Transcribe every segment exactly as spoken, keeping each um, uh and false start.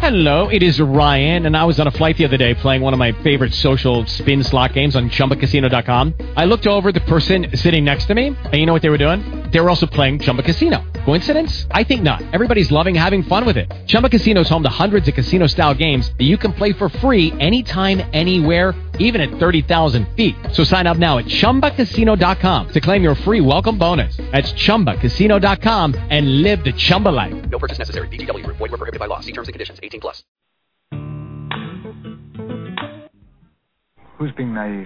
Hello, it is Ryan, and I was on a flight the other day playing one of my favorite social spin slot games on Chumba Casino dot com. I looked over at the person sitting next to me, and you know what they were doing? They were also playing Chumba Casino. Coincidence? I think not. Everybody's loving having fun with it. Chumba Casino is home to hundreds of casino-style games that you can play for free anytime, anywhere, even at thirty thousand feet. So sign up now at Chumba Casino dot com to claim your free welcome bonus. That's Chumba Casino dot com and live the Chumba life. No purchase necessary. V G W. Void where prohibited by law. See terms and conditions. eighteen plus. Who's being naive?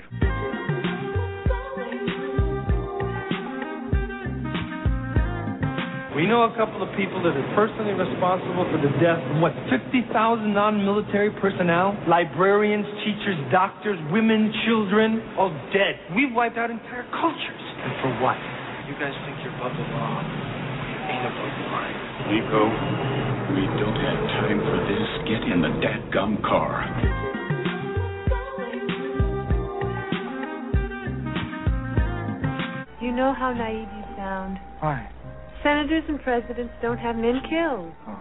We know a couple of people that are personally responsible for the death of, what, fifty thousand non-military personnel? Librarians, teachers, doctors, women, children, all dead. We've wiped out entire cultures. And for what? You guys think you're above the law. You ain't above the line. Nico, we don't have time for this. Get in the dadgum car. You know how naive you sound. Why? Senators and presidents don't have men killed. Oh.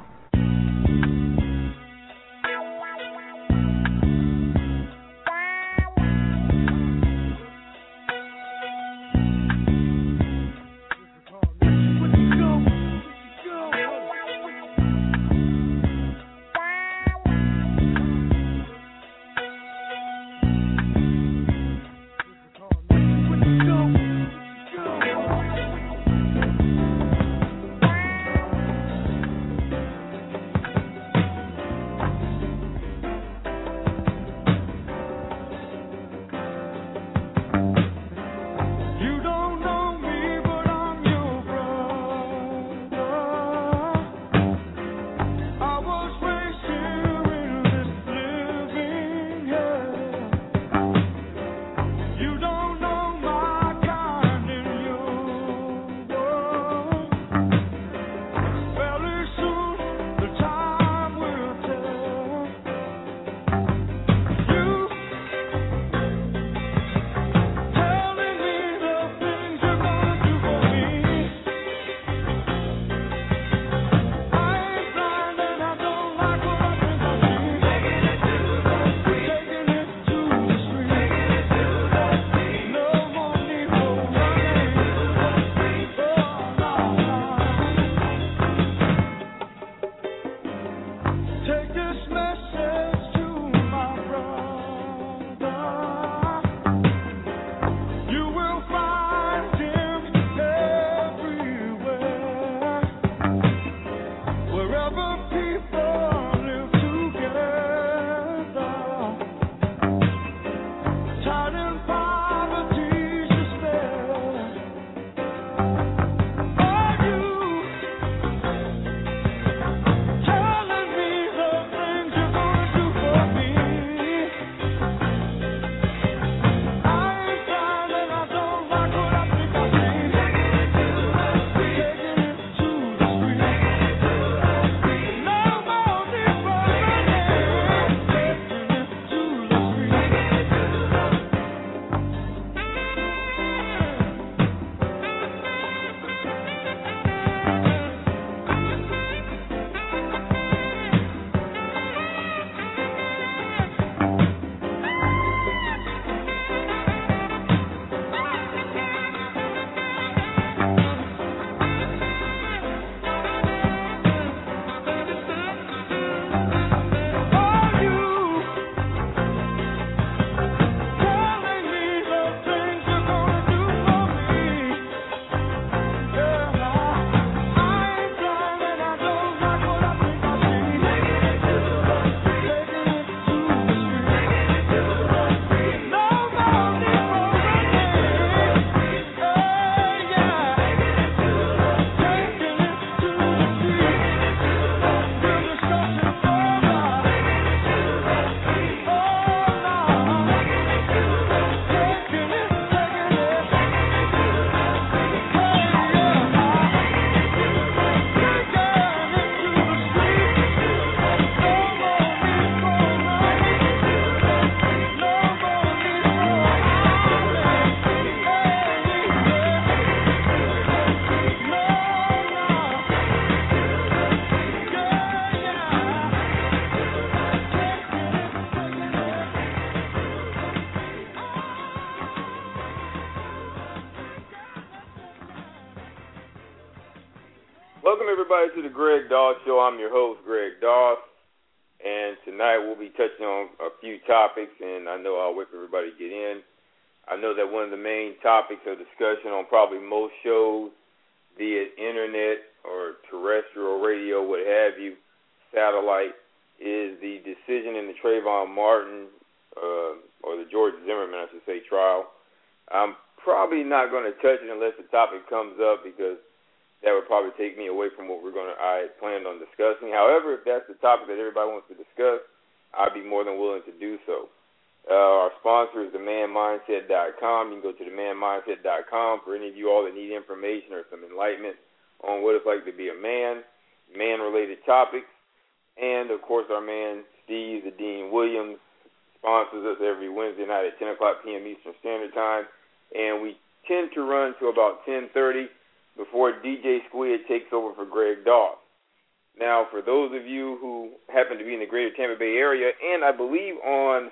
everybody to the Greg Doss Show. I'm your host, Greg Doss, and tonight we'll be touching on a few topics, and I know I'll wait for everybody to get in. I know that one of the main topics of discussion on probably most shows, be it internet or terrestrial radio, what have you, satellite, is the decision in the Trayvon Martin, uh, or the George Zimmerman, I should say, trial. I'm probably not going to touch it unless the topic comes up, because that would probably take me away from what we're going to, I had planned on discussing. However, if that's the topic that everybody wants to discuss, I'd be more than willing to do so. Uh, our sponsor is the man mindset dot com. You can go to the man mindset dot com for any of you all that need information or some enlightenment on what it's like to be a man, man-related topics. And, of course, our man Steve, the Dean Williams, sponsors us every Wednesday night at ten o'clock p.m. Eastern Standard Time. And we tend to run to about ten thirty before D J Squid takes over for Greg Doss. Now, for those of you who happen to be in the greater Tampa Bay area, and I believe on,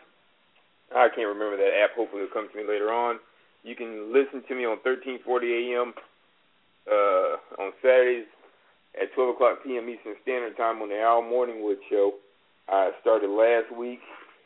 I can't remember that app, hopefully it'll come to me later on, you can listen to me on thirteen forty a.m. Uh, on Saturdays at twelve o'clock p.m. Eastern Standard Time on the Al Morningwood Show. I started last week,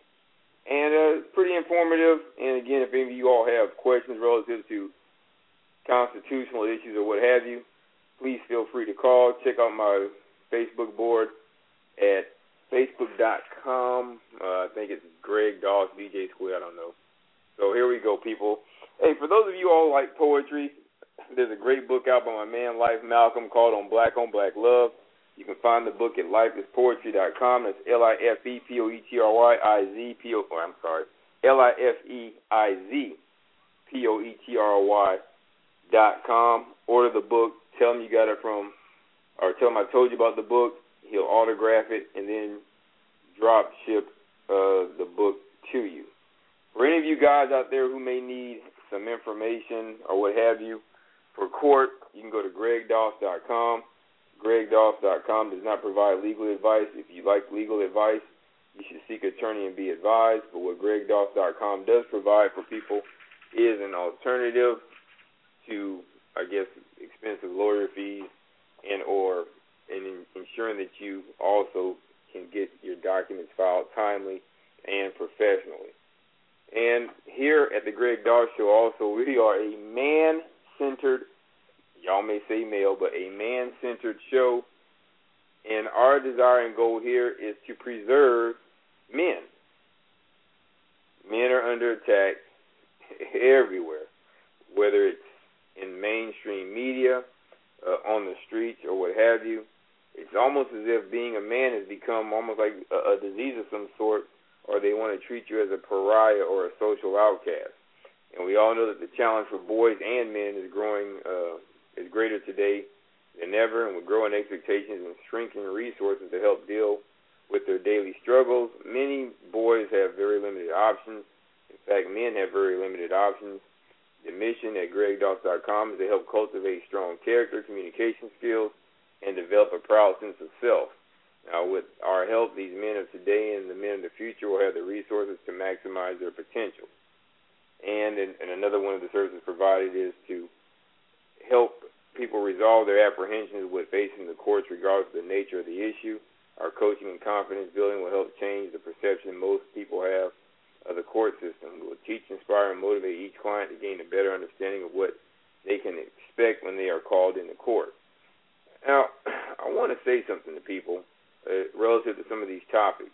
and uh, it's pretty informative. And again, if any of you all have questions relative to constitutional issues or what have you, please feel free to call. Check out my Facebook board at facebook dot com. Uh, I think it's Greg Doss, D J Squid, I don't know. So here we go, people. Hey, for those of you all who like poetry, there's a great book out by my man Life Malcolm called On Black on Black Love. You can find the book at life is poetry dot com. That's L I F E P O E T R Y I Z P O, or I'm sorry, L I F E I Z P O E T R Y dot com. Order the book. Tell him you got it from, or tell him I told you about the book. He'll autograph it and then drop ship uh, the book to you. For any of you guys out there who may need some information or what have you for court, you can go to greg doss dot com. greg doss dot com does not provide legal advice. If you like legal advice, you should seek an attorney and be advised. But what greg doss dot com does provide for people is an alternative to, I guess, expensive lawyer fees and or and in ensuring that you also can get your documents filed timely and professionally. And here at the Greg Doss Show also, we are a man-centered, y'all may say male, but a man-centered show. And our desire and goal here is to preserve men. Men are under attack everywhere, whether it's in mainstream media, uh, on the streets, or what have you. It's almost as if being a man has become almost like a, a disease of some sort, or they want to treat you as a pariah or a social outcast. And we all know that the challenge for boys and men is growing, uh, is greater today than ever, and with growing expectations and shrinking resources to help deal with their daily struggles, many boys have very limited options. In fact, men have very limited options. The mission at greg doss dot com is to help cultivate strong character, communication skills, and develop a proud sense of self. Now, with our help, these men of today and the men of the future will have the resources to maximize their potential. And, and another one of the services provided is to help people resolve their apprehensions with facing the courts regardless of the nature of the issue. Our coaching and confidence building will help change the perception most people have of the court system. We will teach, inspire, and motivate each client to gain a better understanding of what they can expect when they are called into court. Now, I want to say something to people uh, relative to some of these topics.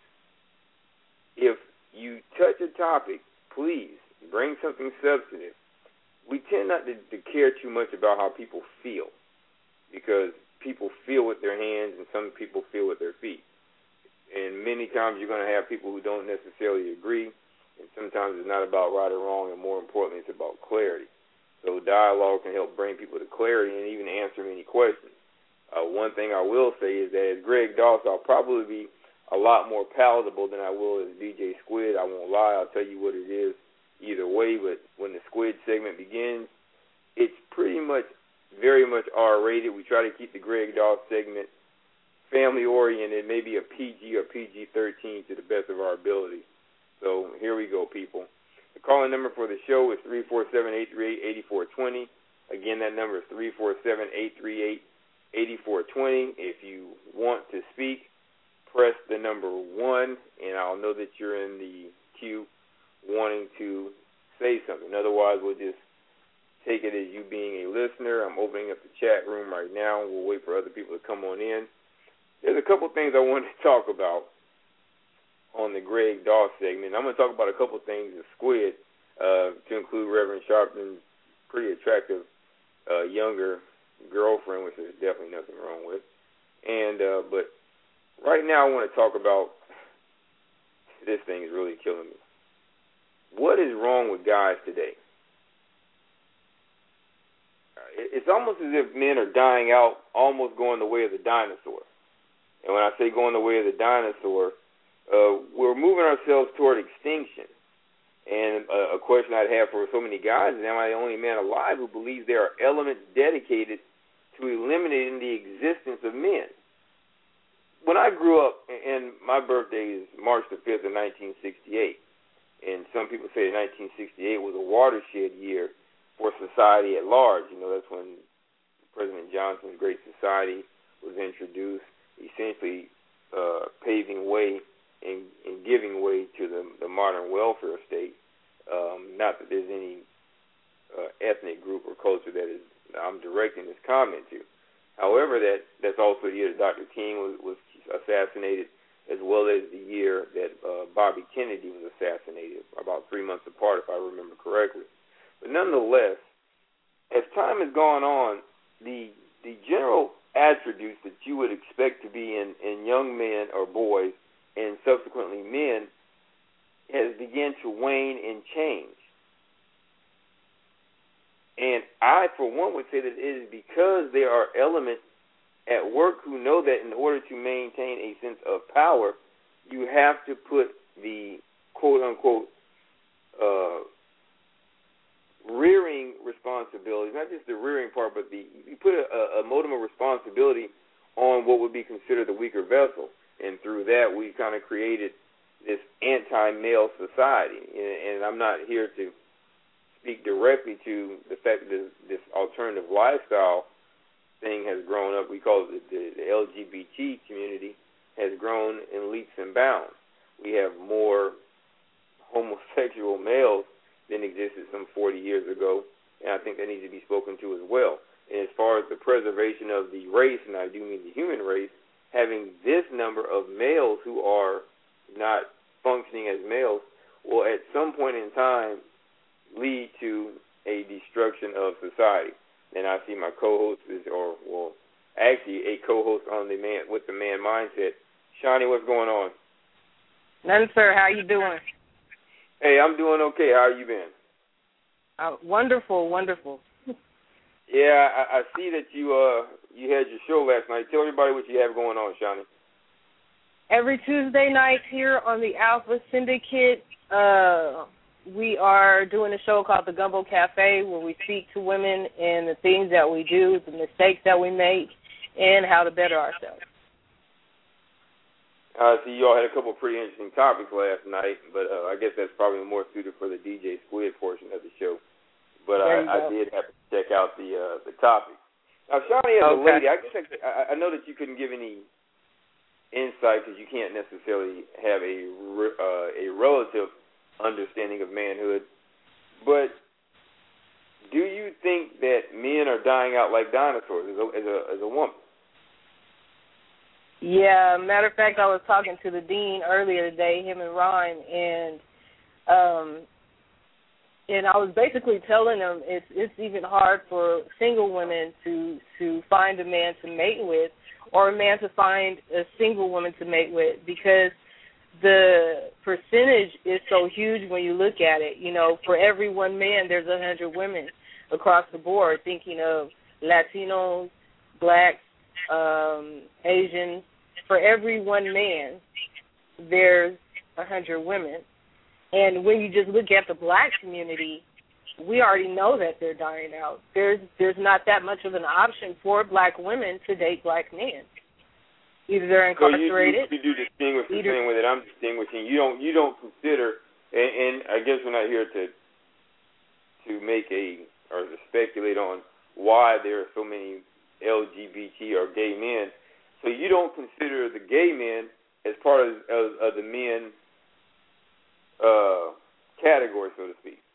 If you touch a topic, please bring something substantive. We tend not to, to care too much about how people feel, because people feel with their hands and some people feel with their feet. And many times you're going to have people who don't necessarily agree, and sometimes it's not about right or wrong, and more importantly, it's about clarity. So dialogue can help bring people to clarity and even answer many questions. Uh, one thing I will say is that as Greg Doss, I'll probably be a lot more palatable than I will as D J Squid. I won't lie. I'll tell you what it is either way. But when the Squid segment begins, it's pretty much very much R-rated. We try to keep the Greg Doss segment family-oriented, maybe a P G or P G thirteen to the best of our ability. So here we go, people. The calling number for the show is three four seven, eight three eight, eight four two zero. Again, that number is three four seven, eight three eight, eighty-four twenty. If you want to speak, press the number one, and I'll know that you're in the queue wanting to say something. Otherwise, we'll just take it as you being a listener. I'm opening up the chat room right now. We'll wait for other people to come on in. There's a couple things I wanted to talk about on the Greg Doss segment. I'm going to talk about a couple things with Squid, uh, to include Reverend Sharpton's pretty attractive uh, younger girlfriend, which there's definitely nothing wrong with. And uh, but right now I want to talk about, this thing is really killing me. What is wrong with guys today? It's almost as if men are dying out, almost going the way of the dinosaur. And when I say going the way of the dinosaur, uh, we're moving ourselves toward extinction. And uh, a question I'd have for so many guys is, am I the only man alive who believes there are elements dedicated to eliminating the existence of men? When I grew up, and my birthday is March the fifth of nineteen sixty-eight, and some people say that nineteen sixty-eight was a watershed year for society at large. You know, that's when President Johnson's Great Society was introduced, essentially uh, paving way and, and giving way to the, the modern welfare state. Um, not that there's any uh, ethnic group or culture that is I'm directing this comment to. However, that, that's also the year that Doctor King was, was assassinated, as well as the year that uh, Bobby Kennedy was assassinated, about three months apart, if I remember correctly. But nonetheless, as time has gone on, the the general attributes that you would expect to be in, in young men or boys and subsequently men has begun to wane and change. And I, for one, would say that it is because there are elements at work who know that in order to maintain a sense of power, you have to put the quote-unquote uh, rearing responsibility, not just the rearing part, but the you put a, a modicum of responsibility on what would be considered the weaker vessel. And through that, we kind of created this anti-male society. And, and I'm not here to speak directly to the fact that this, this alternative lifestyle thing has grown up. We call it the, the L G B T community has grown in leaps and bounds. We have more homosexual males than existed some forty years ago, and I think that needs to be spoken to as well. And as far as the preservation of the race, and I do mean the human race, having this number of males who are not functioning as males will at some point in time lead to a destruction of society. And I see my co-host is, or well, actually a co-host on the man with the man mindset. Shawnee, what's going on? Nothing, sir. How you doing? Hey, I'm doing okay. How you been? Uh, wonderful, wonderful. Yeah, I, I see that you uh you had your show last night. Tell everybody what you have going on, Shawnee. Every Tuesday night here on the Alpha Syndicate, uh, we are doing a show called The Gumbo Cafe, where we speak to women and the things that we do, the mistakes that we make, and how to better ourselves. I uh, see you all had a couple of pretty interesting topics last night, but uh, I guess that's probably more suited for the D J Squid portion of the show. But I, I did have to check out the uh, the topic. Now, Shawnee, as okay. a lady, I guess I, I know that you couldn't give any insight because you can't necessarily have a uh, a relative understanding of manhood. But do you think that men are dying out like dinosaurs as a as a, as a woman? Yeah, matter of fact, I was talking to the dean earlier today, him and Ron, and um, and I was basically telling him it's it's even hard for single women to to find a man to mate with, or a man to find a single woman to mate with, because the percentage is so huge when you look at it. You know, for every one man, there's a hundred women across the board. Thinking of Latinos, blacks, um, Asians. For every one man, there's a hundred women. And when you just look at the black community, we already know that they're dying out. There's there's not that much of an option for black women to date black men. Either they're incarcerated. So you, you, you do distinguish the same way that I'm distinguishing. You don't you don't consider, and, and I guess we're not here to to make a or to speculate on why there are so many L G B T or gay men. So you don't consider the gay men as part of, of, of the men uh, category, so to speak.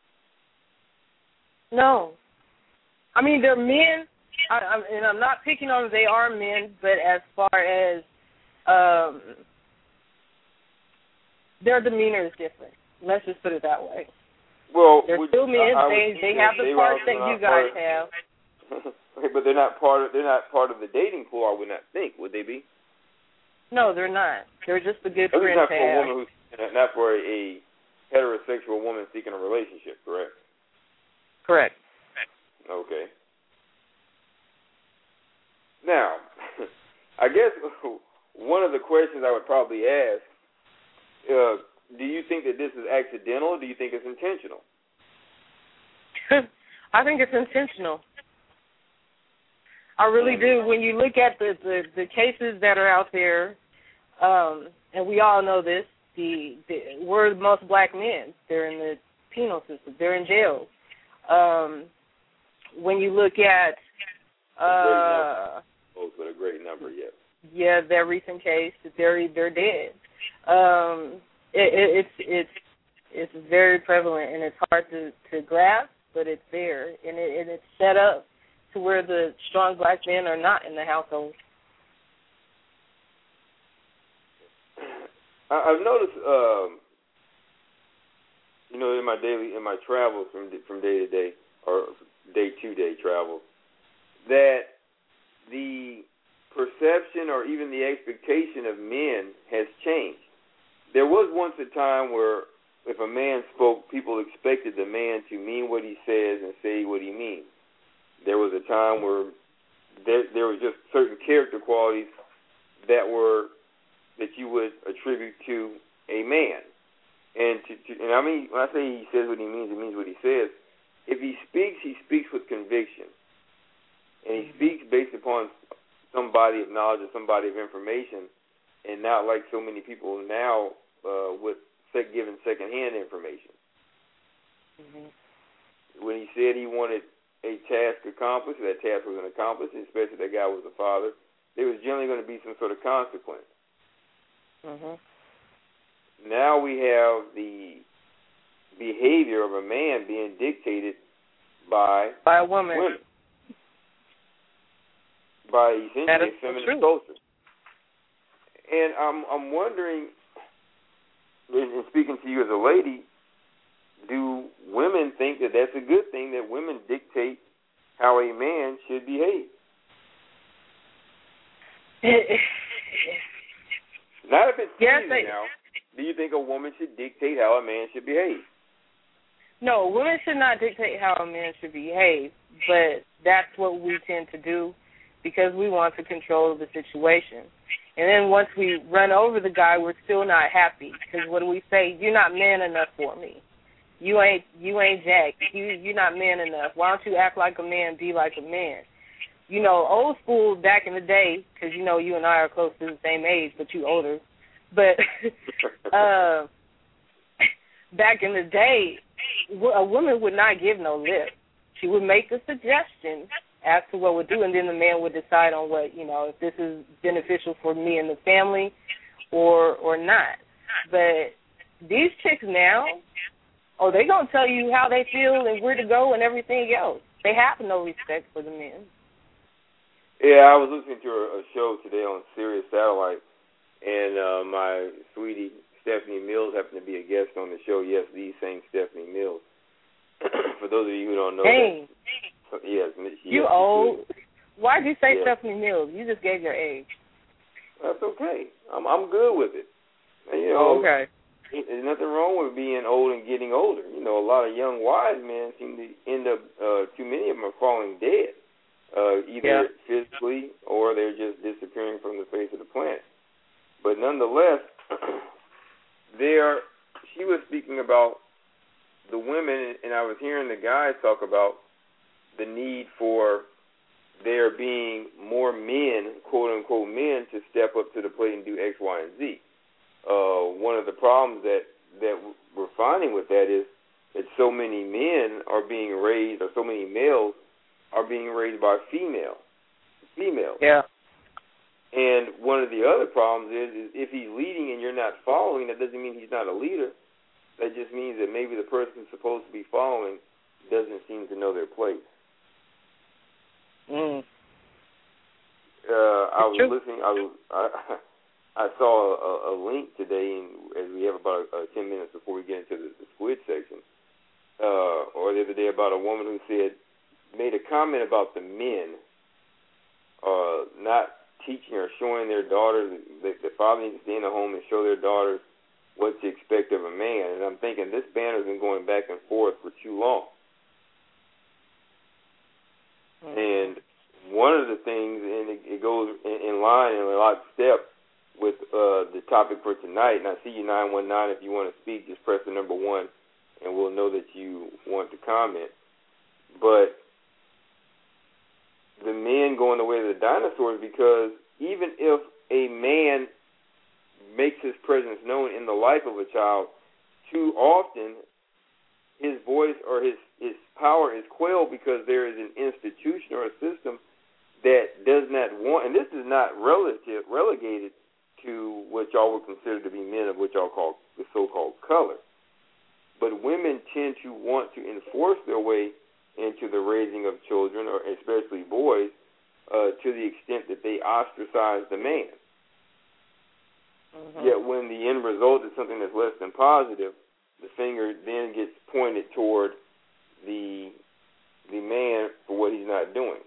No. I mean, they're men, I, I'm, and I'm not picking on them. They are men, but as far as um, their demeanor is different. Let's just put it that way. Well, they're would, still men. I, I they they have the they parts that not you guys of, have. Okay, but they're not part of they're not part of the dating pool. I would not think. Would they be? No, they're not. They're just a good At friend not to for a have. woman who's not for a, a heterosexual woman seeking a relationship. Correct. Correct. Okay. Now, I guess one of the questions I would probably ask, uh, do you think that this is accidental or do you think it's intentional? I think it's intentional. I really do. When you look at the, the, the cases that are out there, um, and we all know this, the, the we're most black men. They're in the penal system. They're in jail. Um, when you look at uh, oh, but a great number, yes. Yeah, their recent case, they're they're dead. Um, it, it, it's it's it's very prevalent, and it's hard to, to grasp, but it's there, and, it, and it's set up to where the strong black men are not in the household. I, I've noticed, um, you know, in my daily in my travels from from day to day or day to day travels, that the perception or even the expectation of men has changed. There was once a time where if a man spoke, people expected the man to mean what he says and say what he means. There was a time where there, there was just certain character qualities that were that you would attribute to a man. And to, to, and I mean, when I say he says what he means, he means what he says. If he speaks, he speaks with conviction, and he speaks based upon some body of knowledge or some body of information, and not like so many people now uh, with sec- given secondhand information. Mm-hmm. When he said he wanted a task accomplished, that task was an accomplished, especially if that guy was a father, there was generally going to be some sort of consequence. Mm-hmm. Now we have the behavior of a man being dictated by by a woman. women. By essentially a feminine culture. And I'm I'm wondering, and speaking to you as a lady, do women think that that's a good thing, that women dictate how a man should behave? Not if it's yes, pleasing now. Do you think a woman should dictate how a man should behave? No, women should not dictate how a man should behave, but that's what we tend to do because we want to control the situation. And then once we run over the guy, we're still not happy because what do we say? You're not man enough for me. You ain't you ain't Jack. You you're not man enough. Why don't you act like a man, be like a man? You know, old school back in the day, because you know you and I are close to the same age, but you older. But uh, back in the day, a woman would not give no lip. She would make a suggestion as to what would do, and then the man would decide on what, you know, if this is beneficial for me and the family or or not. But these chicks now, oh, they going to tell you how they feel and where to go and everything else. They have no respect for the men. Yeah, I was listening to a, a show today on Sirius Satellite, and uh, my sweetie Stephanie Mills happened to be a guest on the show. Yes, the same Stephanie Mills. For those of you who don't know, Dang. That, yes, she, you yes, old. Why'd you say yes. Stephanie Mills? You just gave your age. That's okay. I'm I'm good with it. And, you know, oh, okay. There's nothing wrong with being old and getting older. You know, a lot of young wise men seem to end up. Uh, too many of them are falling dead, uh, either yeah. physically or they're just disappearing from the face of the planet. But nonetheless, there. She was speaking about the women, and I was hearing the guys talk about the need for there being more men, quote unquote men, to step up to the plate and do X, Y, and Z. Uh, one of the problems that, that we're finding with that is that so many men are being raised, or so many males are being raised by female females. Yeah. And one of the other problems is, is if he's leading and you're not following, that doesn't mean he's not a leader. That just means that maybe the person supposed to be following doesn't seem to know their place. Mm. Uh, I was True. listening. I was. I, I saw a, a link today, and as we have about uh, ten minutes before we get into the, the squid section, uh, or the other day about a woman who said made a comment about the men uh, not teaching or showing their daughters that the father needs to stay in the home and show their daughters what to expect of a man. And I'm thinking this banner's been going back and forth for too long. Mm-hmm. And one of the things, and it, it goes in, in line and a lot of step with uh, the topic for tonight, and I see you nine one nine, if you want to speak, just press the number one, and we'll know that you want to comment. But the men going the way of the dinosaurs, because even if a man makes his presence known in the life of a child, too often his voice or his, his power is quelled because there is an institution or a system that does not want, and this is not relative relegated to what y'all would consider to be men of what y'all call the so-called color. But women tend to want to enforce their way into the raising of children, or especially boys, uh, to the extent that they ostracize the man. Mm-hmm. Yet when the end result is something that's less than positive, the finger then gets pointed toward the the man for what he's not doing.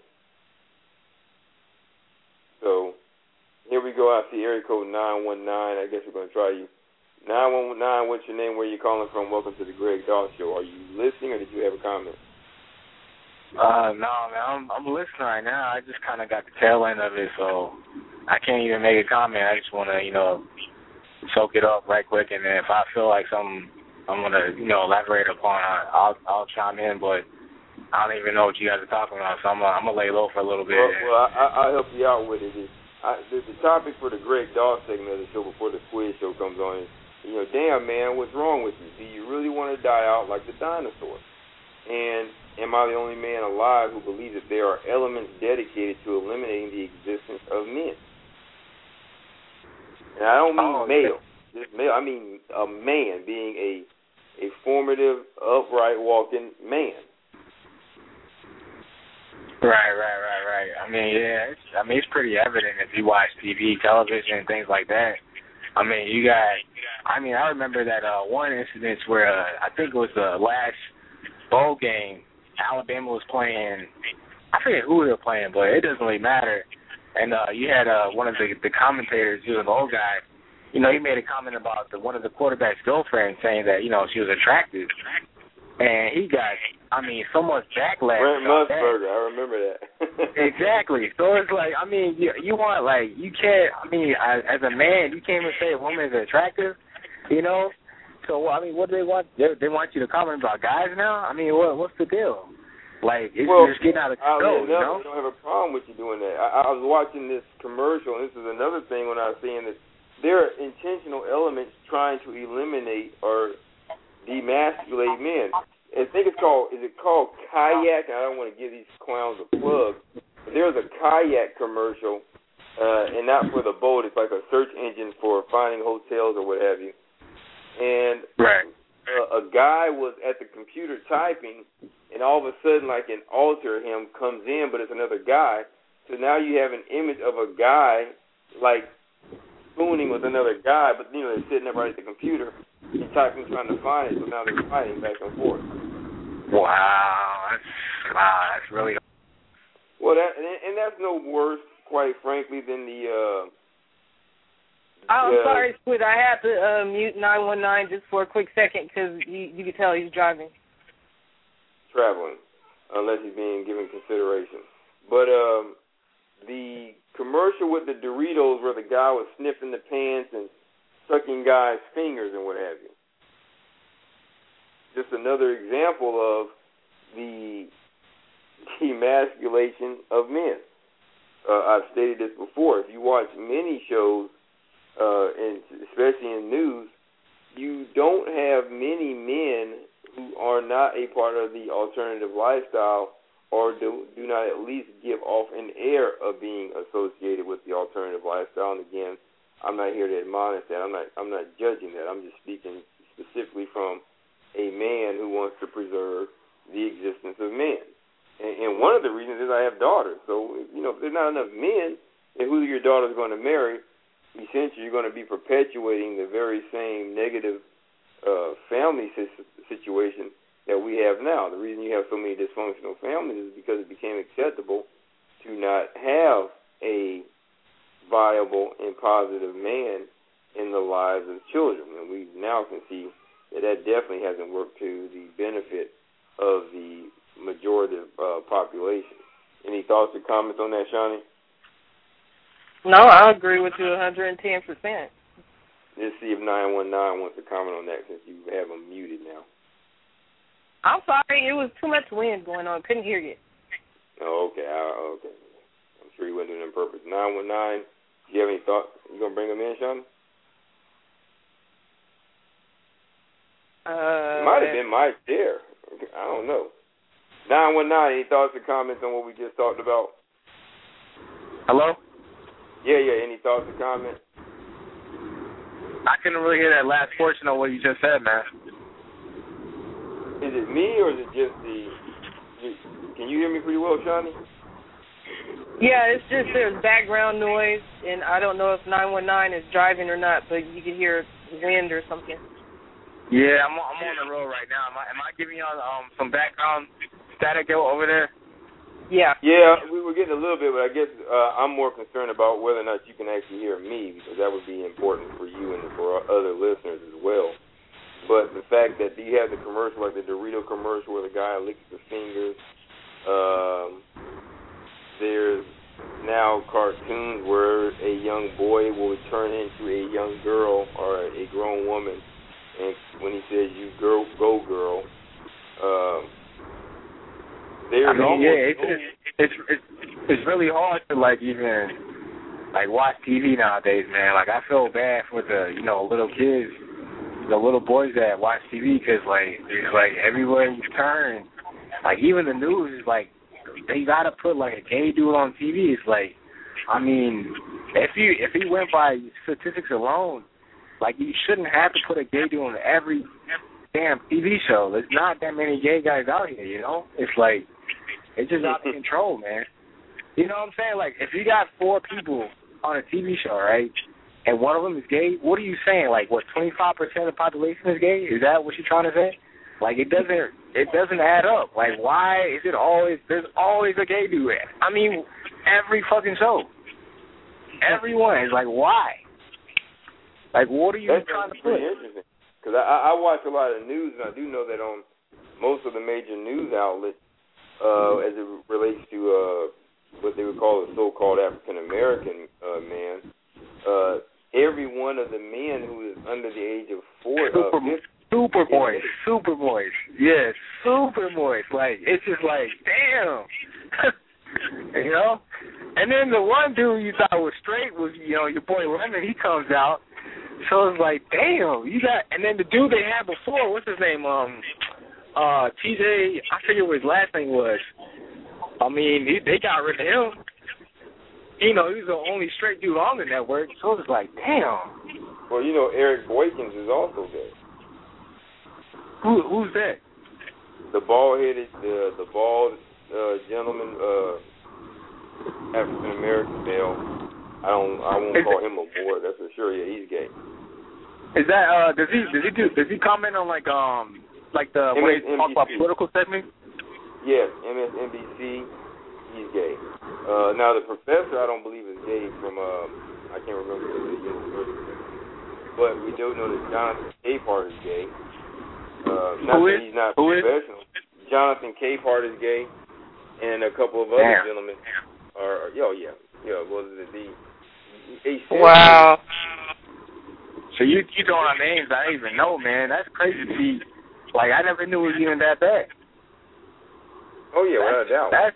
So here we go. I see area code nine one nine. I guess we're going to try you. nine one nine, what's your name? Where are you calling from? Welcome to the Greg Doss Show. Are you listening or did you have a comment? Uh, no, man, I'm, I'm listening right now. I just kind of got the tail end of it, so I can't even make a comment. I just want to, you know, soak it up right quick, and then if I feel like something I'm going to, you know, elaborate upon, I'll I'll chime in, but I don't even know what you guys are talking about, so I'm, uh, I'm going to lay low for a little bit. Well, well I, I'll help you out with it. It's, I, the, the topic for the Greg Doss segment of the show before the Squid Show comes on is, you know, damn, man, what's wrong with you? Do you really want to die out like the dinosaurs? And am I the only man alive who believes that there are elements dedicated to eliminating the existence of men? And I don't mean oh, male, just male. I mean a man being a a formative, upright, walking man. Right, right, right, right. I mean, yeah, it's, I mean, it's pretty evident if you watch T V, television, and things like that. I mean, you got, I mean, I remember that uh, one incident where uh, I think it was the last bowl game, Alabama was playing, I forget who they were playing, but it doesn't really matter. And uh, you had uh, one of the, the commentators, he was an old guy, you know, he made a comment about the, one of the quarterback's girlfriends saying that, you know, she was attractive. And he got, I mean, so much backlash. Brent Musburger, I remember that. Exactly. So it's like, I mean, you, you want, like, you can't, I mean, as, as a man, you can't even say a woman is attractive, you know? So, I mean, what do they want? They, they want you to comment about guys now? I mean, what, what's the deal? Like, it's well, just getting out of control, you know? I don't have a problem with you doing that. I, I was watching this commercial, and this is another thing when I was saying that there are intentional elements trying to eliminate or demasculate men. I think it's called, is it called Kayak? I don't want to give these clowns a plug, but there's a Kayak commercial, uh, and not for the boat. It's like a search engine for finding hotels or what have you. And right. uh, a guy was at the computer typing, and all of a sudden, like an alter him comes in, but it's another guy. So now you have an image of a guy, like, spooning with another guy, but, you know, they're sitting there right at the computer and typing, trying to find it, so now they're fighting back and forth. Wow, that's, wow, that's really... Well, that, and, and that's no worse, quite frankly, than the... Uh, I'm uh, sorry, Squid. I have to uh, mute nine one nine just for a quick second because you, you can tell he's driving. Traveling, unless he's being given consideration. But um, the commercial with the Doritos where the guy was sniffing the pants and sucking guys' fingers and what have you. Just another example of the demasculation of men. Uh, I've stated this before. If you watch many shows, uh, and especially in news, you don't have many men who are not a part of the alternative lifestyle or do, do not at least give off an air of being associated with the alternative lifestyle. And again, I'm not here to admonish that. I'm not I'm not judging that. I'm just speaking specifically from a man who wants to preserve the existence of men. And, and one of the reasons is I have daughters. So, you know, if there's not enough men, then who your daughter's going to marry, essentially you're going to be perpetuating the very same negative uh, family situation that we have now. The reason you have so many dysfunctional families is because it became acceptable to not have a viable and positive man in the lives of children. And we now can see that that definitely hasn't worked to the benefit of the majority of uh, population. Any thoughts or comments on that, Shawnee? No, I agree with you one hundred ten percent. Let's see if nine one nine wants to comment on that since you have them muted now. I'm sorry, it was too much wind going on. Couldn't hear you. Oh, okay. I, okay. I'm sure you wasn't doing it on purpose. nine one nine, do you have any thoughts? You going to bring them in, Shawnee? Uh, it might have been my chair. I don't know. nine one nine, any thoughts or comments on what we just talked about? Hello? Yeah, yeah, any thoughts or comments? I couldn't really hear that last portion of what you just said, man. Is it me or is it just the... Can you hear me pretty well, Shawnee? Yeah, it's just there's background noise, and I don't know if nine one nine is driving or not, but you can hear wind or something. Yeah, I'm, I'm on the road right now. Am I, am I giving y'all um, some background static over there? Yeah. Yeah, we were getting a little bit, but I guess uh, I'm more concerned about whether or not you can actually hear me, because that would be important for you and for other listeners as well. But the fact that you have the commercial, like the Dorito commercial where the guy licks the fingers, um, there's now cartoons where a young boy will turn into a young girl or a grown woman, and when he says, "You girl, go girl," um, there's I mean, almost yeah, it's, it's it's it's really hard to like even like watch T V nowadays, man. Like I feel bad for the you know little kids, the little boys that watch T V, because like it's like everywhere you turn, like even the news is like they gotta put like a gay dude on T V. It's like, I mean, if you if he went by statistics alone, like you shouldn't have to put a gay dude on every damn T V show. There's not that many gay guys out here, you know. It's like it's just out of control, man. You know what I'm saying? Like if you got four people on a T V show, right, and one of them is gay, what are you saying? Like what, twenty-five percent of the population is gay? Is that what you're trying to say? Like it doesn't it doesn't add up. Like why is it always there's always a gay dude? I mean, every fucking show. Everyone is like, why? Like what are you That's trying to put? pretty interesting. Because I, I watch a lot of news, and I do know that on most of the major news outlets, uh, as it relates to uh, what they would call a so-called African-American uh, man, uh, every one of the men who is under the age of four, super, uh, fifty, super boys, super boys, yes, super boys. Like it's just like, damn, you know. And then the one dude you thought was straight was, you know, your boy Lemon. He comes out. So it's like, damn, you got, and then the dude they had before, what's his name? Um, uh, T J, I forget what his last name was. I mean, he, they got rid of him. You know, he was the only straight dude on the network. So it was like, damn. Well, you know, Eric Boykins is also gay. Who, who's that? The bald-headed, the the bald uh, gentleman, uh, African American male. I don't. I won't call him a boy. That's for sure. Yeah, he's gay. Is that? Uh, does he? Does he do? Does he comment on like um like the when they talk about political segments? Yes, M S N B C. He's gay. Uh, now the professor, I don't believe is gay from. Uh, I can't remember the university, but we do know that Jonathan Capehart is gay. Uh, not Who that is? he's not Who professional. Is? Jonathan Capehart is gay, and a couple of other Damn. gentlemen are. Yo, yeah, yeah. Was it the? Wow. So you you throwing out names I didn't even know, man. That's crazy to see. Like I never knew it was even that bad. Oh yeah, without a doubt. That's.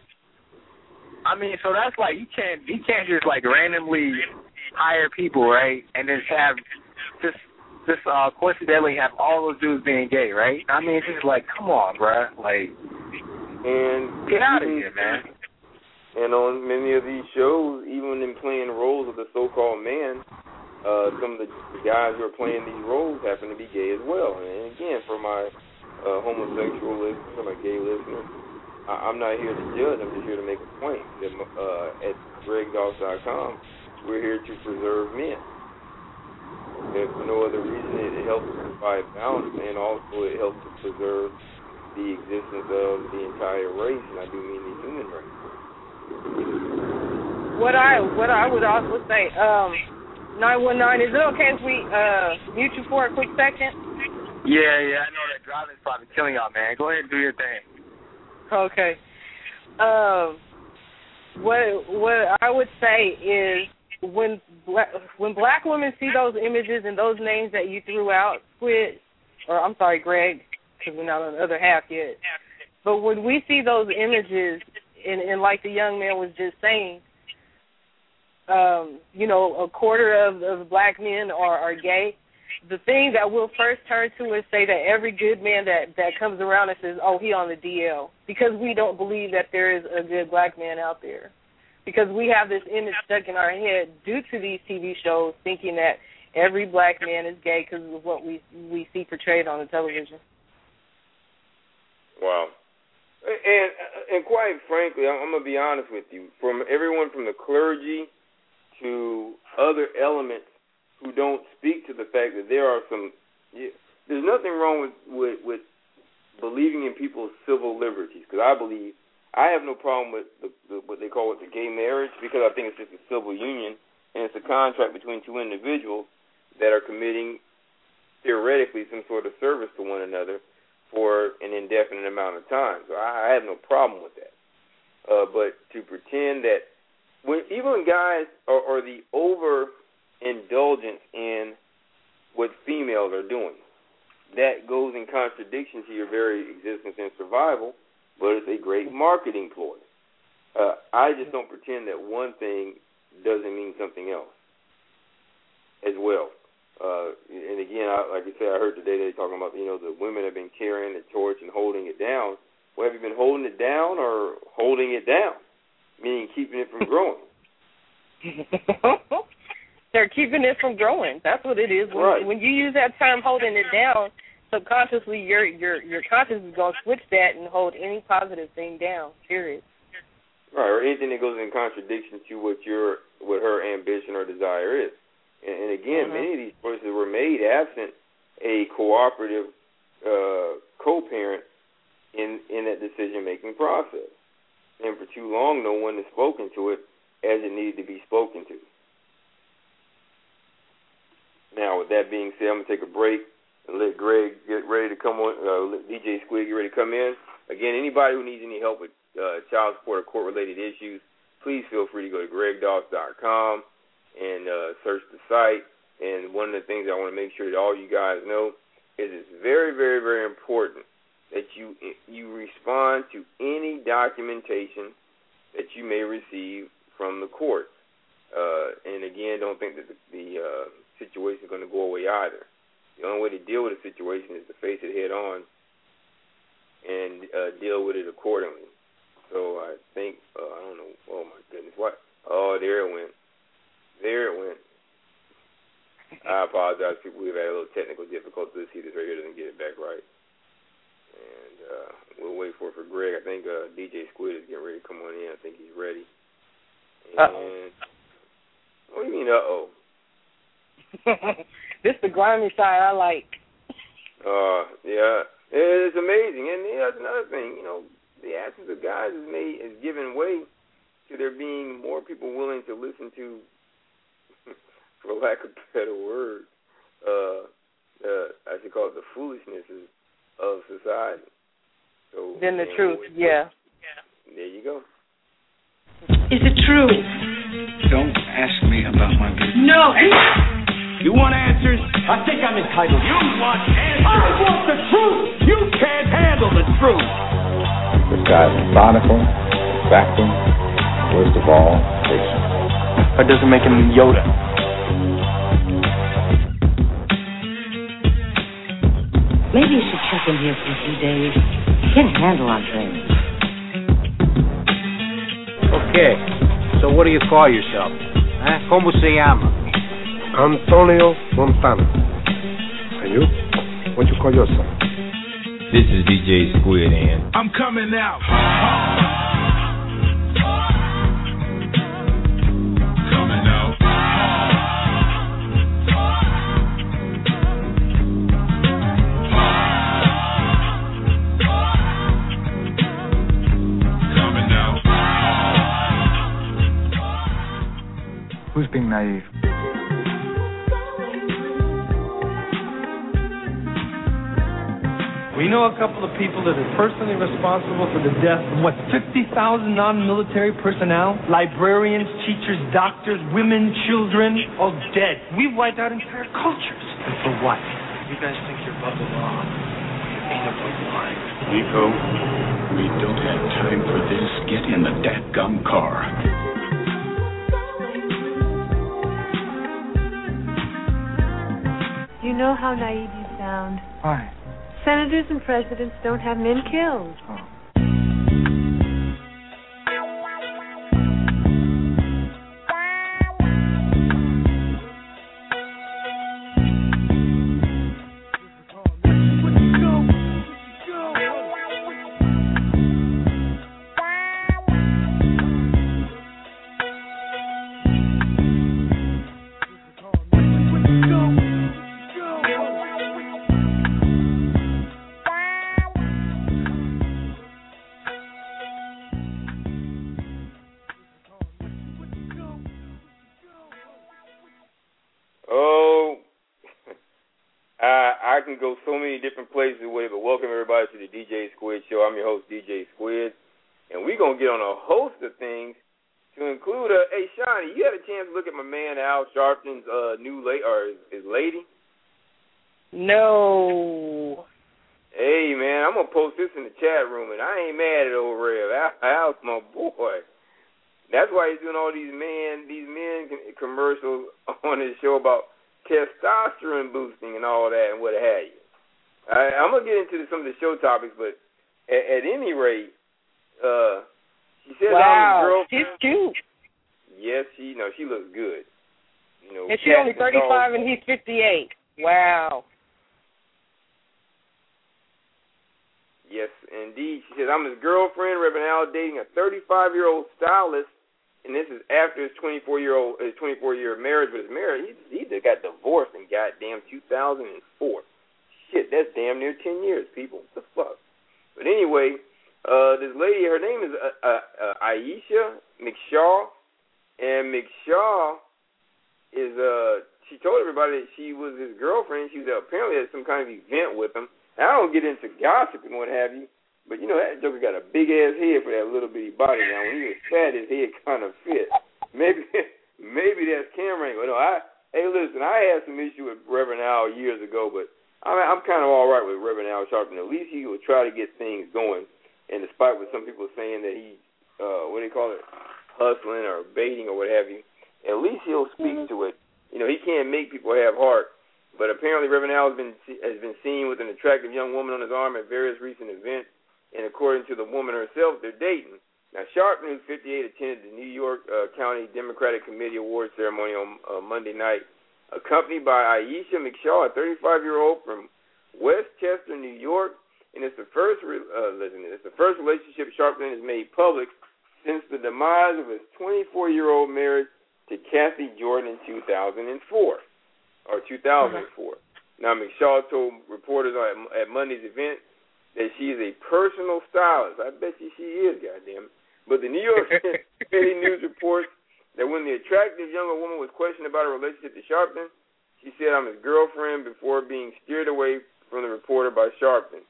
I mean, so that's like you can't you can't just like randomly hire people, right, and just have just just uh, coincidentally have all those dudes being gay, right? I mean, it's just like, come on, bruh. Like, And get out of here, man. And on many of these shows, even in playing roles of the so-called man, uh, some of the, the guys who are playing these roles happen to be gay as well. And again, for my uh, homosexual listeners, or my gay listeners, I, I'm not here to judge. I'm just here to make a point. That, uh, at greg doss dot com, we're here to preserve men. If for no other reason, it, it helps to provide balance, and also it helps to preserve the existence of the entire race, and I do mean the human race. What I what I would also say, um, nine one nine, is it okay if we uh, mute you for a quick second? Yeah, yeah, I know that driving's probably killing y'all, man. Go ahead and do your thing. Okay. Um, what what I would say is when black, when black women see those images and those names that you threw out, Squid, or I'm sorry, Greg, because we're not on the other half yet. But when we see those images, and, and like the young man was just saying, um, you know, a quarter of, of black men are, are gay, the thing that we'll first turn to is say that every good man that, that comes around and says, oh, he on the D L, because we don't believe that there is a good black man out there. Because we have this image stuck in our head due to these T V shows, thinking that every black man is gay because of what we we see portrayed on the television. Wow. And and quite frankly, I'm going to be honest with you, from everyone from the clergy to other elements who don't speak to the fact that there are some, there's nothing wrong with, with, with believing in people's civil liberties, because I believe, I have no problem with the, the, what they call it the gay marriage, because I think it's just a civil union, and it's a contract between two individuals that are committing, theoretically, some sort of service to one another for an indefinite amount of time. So I, I have no problem with that. Uh, but to pretend that, when even guys are, are the overindulgence in what females are doing, that goes in contradiction to your very existence and survival, but it's a great marketing ploy. Uh, I just don't pretend that one thing doesn't mean something else as well. Uh, and again, I, like I said, I heard today they're talking about, you know, the women have been carrying the torch and holding it down. Well, have you been holding it down or holding it down? Meaning keeping it from growing. They're keeping it from growing. That's what it is. When, right. when you use that term, holding it down, subconsciously your your your conscience is going to switch that and hold any positive thing down, period. Right, or anything that goes in contradiction to what your what her ambition or desire is. And, and again, mm-hmm. many of these choices were made absent a cooperative uh, co-parent in, in that decision-making process. And for too long, no one has spoken to it as it needed to be spoken to. Now, with that being said, I'm going to take a break and let Greg get ready to come on, uh, let D J Squid get ready to come in. Again, anybody who needs any help with uh, child support or court-related issues, please feel free to go to greg doss dot com and uh, search the site. And one of the things I want to make sure that all you guys know is it's very, very, very important that you you respond to any documentation that you may receive from the court. Uh, and again, don't think that the, the uh, situation is going to go away either. The only way to deal with a situation is to face it head on and uh, deal with it accordingly. So I think, uh, I don't know, oh my goodness, what? Oh, there it went. There it went. I apologize, people. We've had a little technical difficulty. See, this right here doesn't get it back right. And uh, we'll wait for it for Greg. I think uh, D J Squid is getting ready to come on in. I think he's ready. And uh-oh. What do you mean, uh-oh? This is the grimy side I like. Uh, yeah. It's amazing. And yeah, that's another thing. You know, the absence of guys has made has given way to there being more people willing to listen to, for lack of better words, uh, uh, I should call it the foolishness of society. So, then the truth, yeah. There you go. Is it true? Don't ask me about my business. No. You want answers? I think I'm entitled. You want answers? I want the truth. You can't handle the truth. This guy's methodical, exacting, worst of all, patient. That doesn't make him Yoda. Maybe you should check in here for a few days. He can't handle our training. Okay, so what do you call yourself? Eh? ¿Cómo se llama? Antonio Montana. And you? What you call yourself? This is D J Squid, and I'm coming out. Coming out. Coming out. Who's being naive? We know a couple of people that are personally responsible for the death of, what, fifty thousand non-military personnel? Librarians, teachers, doctors, women, children, all dead. We've wiped out entire cultures. And for what? You guys think you're above the law. You ain't above the line. Nico, we don't have time for this. Get in the dadgum car. You know how naive you sound. Why? Senators and presidents don't have men killed. Oh. can go so many different places with it, but welcome everybody to the D J Squid Show. I'm your host, D J Squid, and we're going to get on a host of things to include, uh, hey, Shawnee, you had a chance to look at my man Al Sharpton's uh, new lady, or his, his lady? No. Hey, man, I'm going to post this in the chat room, and I ain't mad at old Rev. Al, Al's my boy. That's why he's doing all these men, these men commercials on his show about testosterone boosting and all that and what have you. I, I'm going to get into some of the show topics, but at, at any rate, uh, she says wow. I'm his girlfriend. She's cute. Yes, she, no, she looks good. You know, and she's only thirty-five and he's fifty-eight. Wow. Yes, indeed. She says, I'm his girlfriend, Reverend Al, dating a thirty-five-year-old stylist, and this is after his twenty-four-year-old, his twenty-four-year marriage. But his marriage, he, he just got divorced in goddamn two thousand four. Shit, that's damn near ten years, people. What the fuck? But anyway, uh, this lady, her name is uh, uh, uh, Aisha McShaw, and McShaw is, uh, she told everybody that she was his girlfriend. She was uh, apparently at some kind of event with him. I don't get into gossip and what have you, but, you know, that joker got a big-ass head for that little bitty body. Now, when he was fat, his head kind of fit. Maybe maybe that's camera angle. No, I, hey, listen, I had some issue with Reverend Al years ago, but I mean, I'm kind of all right with Reverend Al Sharpton. At least he would try to get things going, and despite what some people are saying that he, uh, what do you call it, hustling or baiting or what have you, at least he'll speak mm-hmm. to it. You know, he can't make people have heart. But apparently Reverend Al has been has been seen with an attractive young woman on his arm at various recent events, and according to the woman herself, they're dating. Now, Sharpton, who's fifty-eight, attended the New York uh, County Democratic Committee Award ceremony on uh, Monday night, accompanied by Aisha McShaw, a thirty-five-year-old from Westchester, New York, and it's the first re- uh, listen, it's the first relationship Sharpton has made public since the demise of his twenty-four-year-old marriage to Kathy Jordan in two thousand four. Or two thousand four. Now, McShaw told reporters at, at Monday's event that she is a personal stylist. I bet you she is, goddamn. But the New York City News reports that when the attractive younger woman was questioned about her relationship to Sharpton, she said, I'm his girlfriend, before being steered away from the reporter by Sharpton.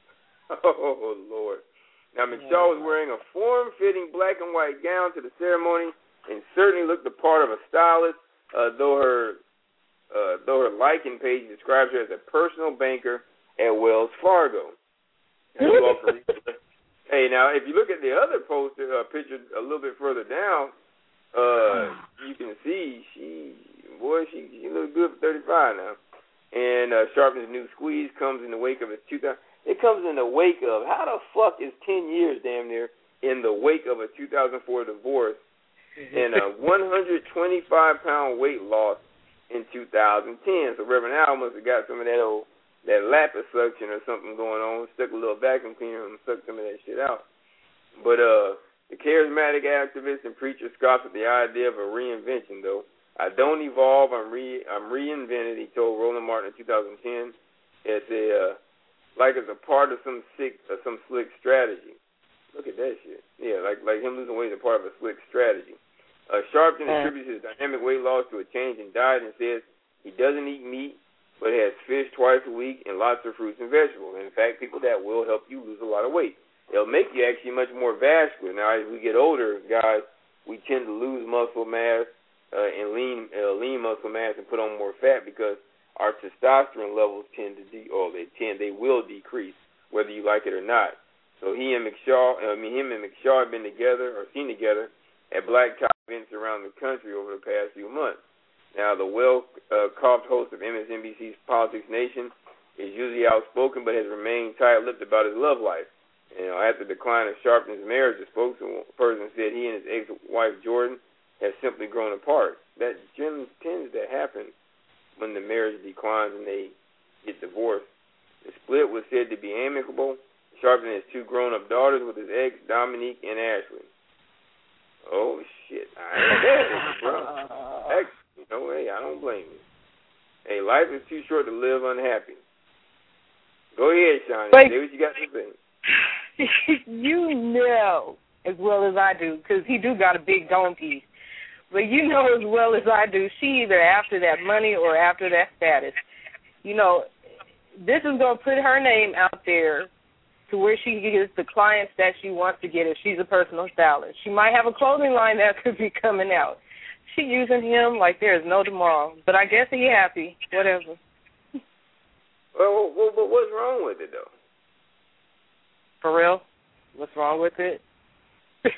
Oh, Lord. Now, McShaw was wearing a form-fitting black and white gown to the ceremony and certainly looked the part of a stylist, uh, though her... Uh, though her liking page describes her as a personal banker at Wells Fargo. Hey, now, if you look at the other poster, uh, picture a little bit further down, uh, you can see she, boy, she, she looks good for thirty-five now. And uh, Sharpton's new squeeze comes in the wake of his two thousand. It comes in the wake of, how the fuck is ten years damn near in the wake of a two thousand four divorce and a one hundred twenty-five pound weight loss in two thousand ten. So Reverend Al must have got some of that old that liposuction or something going on, stuck a little vacuum cleaner and sucked some of that shit out. But uh, the charismatic activist and preacher scoffs at the idea of a reinvention, though. I don't evolve, I'm re I'm reinvented, he told Roland Martin in two thousand ten. It's a uh, like it's a part of some sick uh, some slick strategy. Look at that shit. Yeah, like like him losing weight is a part of a slick strategy. Uh, Sharpton uh, attributes his dynamic weight loss to a change in diet and says he doesn't eat meat, but has fish twice a week and lots of fruits and vegetables. And in fact, people that will help you lose a lot of weight. It'll make you actually much more vascular. Now, as we get older, guys, we tend to lose muscle mass uh, and lean uh, lean muscle mass and put on more fat because our testosterone levels tend to de- or they tend they will decrease whether you like it or not. So he and McShaw, I mean him and McShaw have been together or seen together at black tie events around the country over the past few months. Now, the well-coughed uh, host of M S N B C's Politics Nation is usually outspoken but has remained tight-lipped about his love life. You know, after the decline of Sharpton's marriage, the spokesperson said he and his ex-wife Jordan have simply grown apart. That generally tends to happen when the marriage declines and they get divorced. The split was said to be amicable. Sharpton has two grown-up daughters with his ex, Dominique and Ashley. Oh, shit. I ain't that, bro. Ex, no way, I don't blame you. Hey, life is too short to live unhappy. Go ahead, Shawnee. Say what you got to say. You know as well as I do, because he do got a big dome piece, but you know as well as I do, she either after that money or after that status. You know, this is going to put her name out there to where she gets the clients that she wants to get if she's a personal stylist. She might have a clothing line that could be coming out. She using him like there's no tomorrow, but I guess he happy, whatever. Well, well, but what's wrong with it, though? For real? What's wrong with it? Yeah,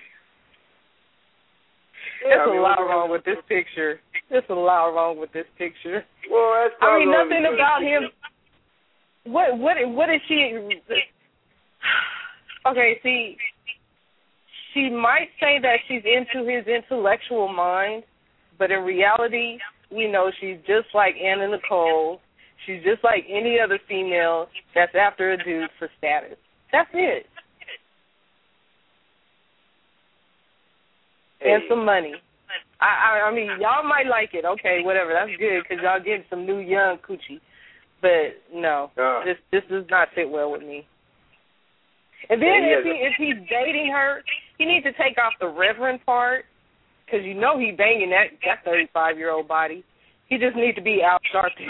There's I mean, a lot wrong with this picture. There's a lot wrong with this picture. Well, that's I mean, probably nothing about him. What what what is she? Okay, see, she might say that she's into his intellectual mind, but in reality, we know she's just like Anna Nicole. She's just like any other female that's after a dude for status. That's it. Hey. And some money. I, I I mean, y'all might like it. Okay, whatever. That's good because y'all getting some new young coochie. But no, uh. this this does not sit well with me. And then yeah, if he if he's dating her, he needs to take off the reverend part because you know he banging that that thirty-five year old body. He just needs to be out sharpened.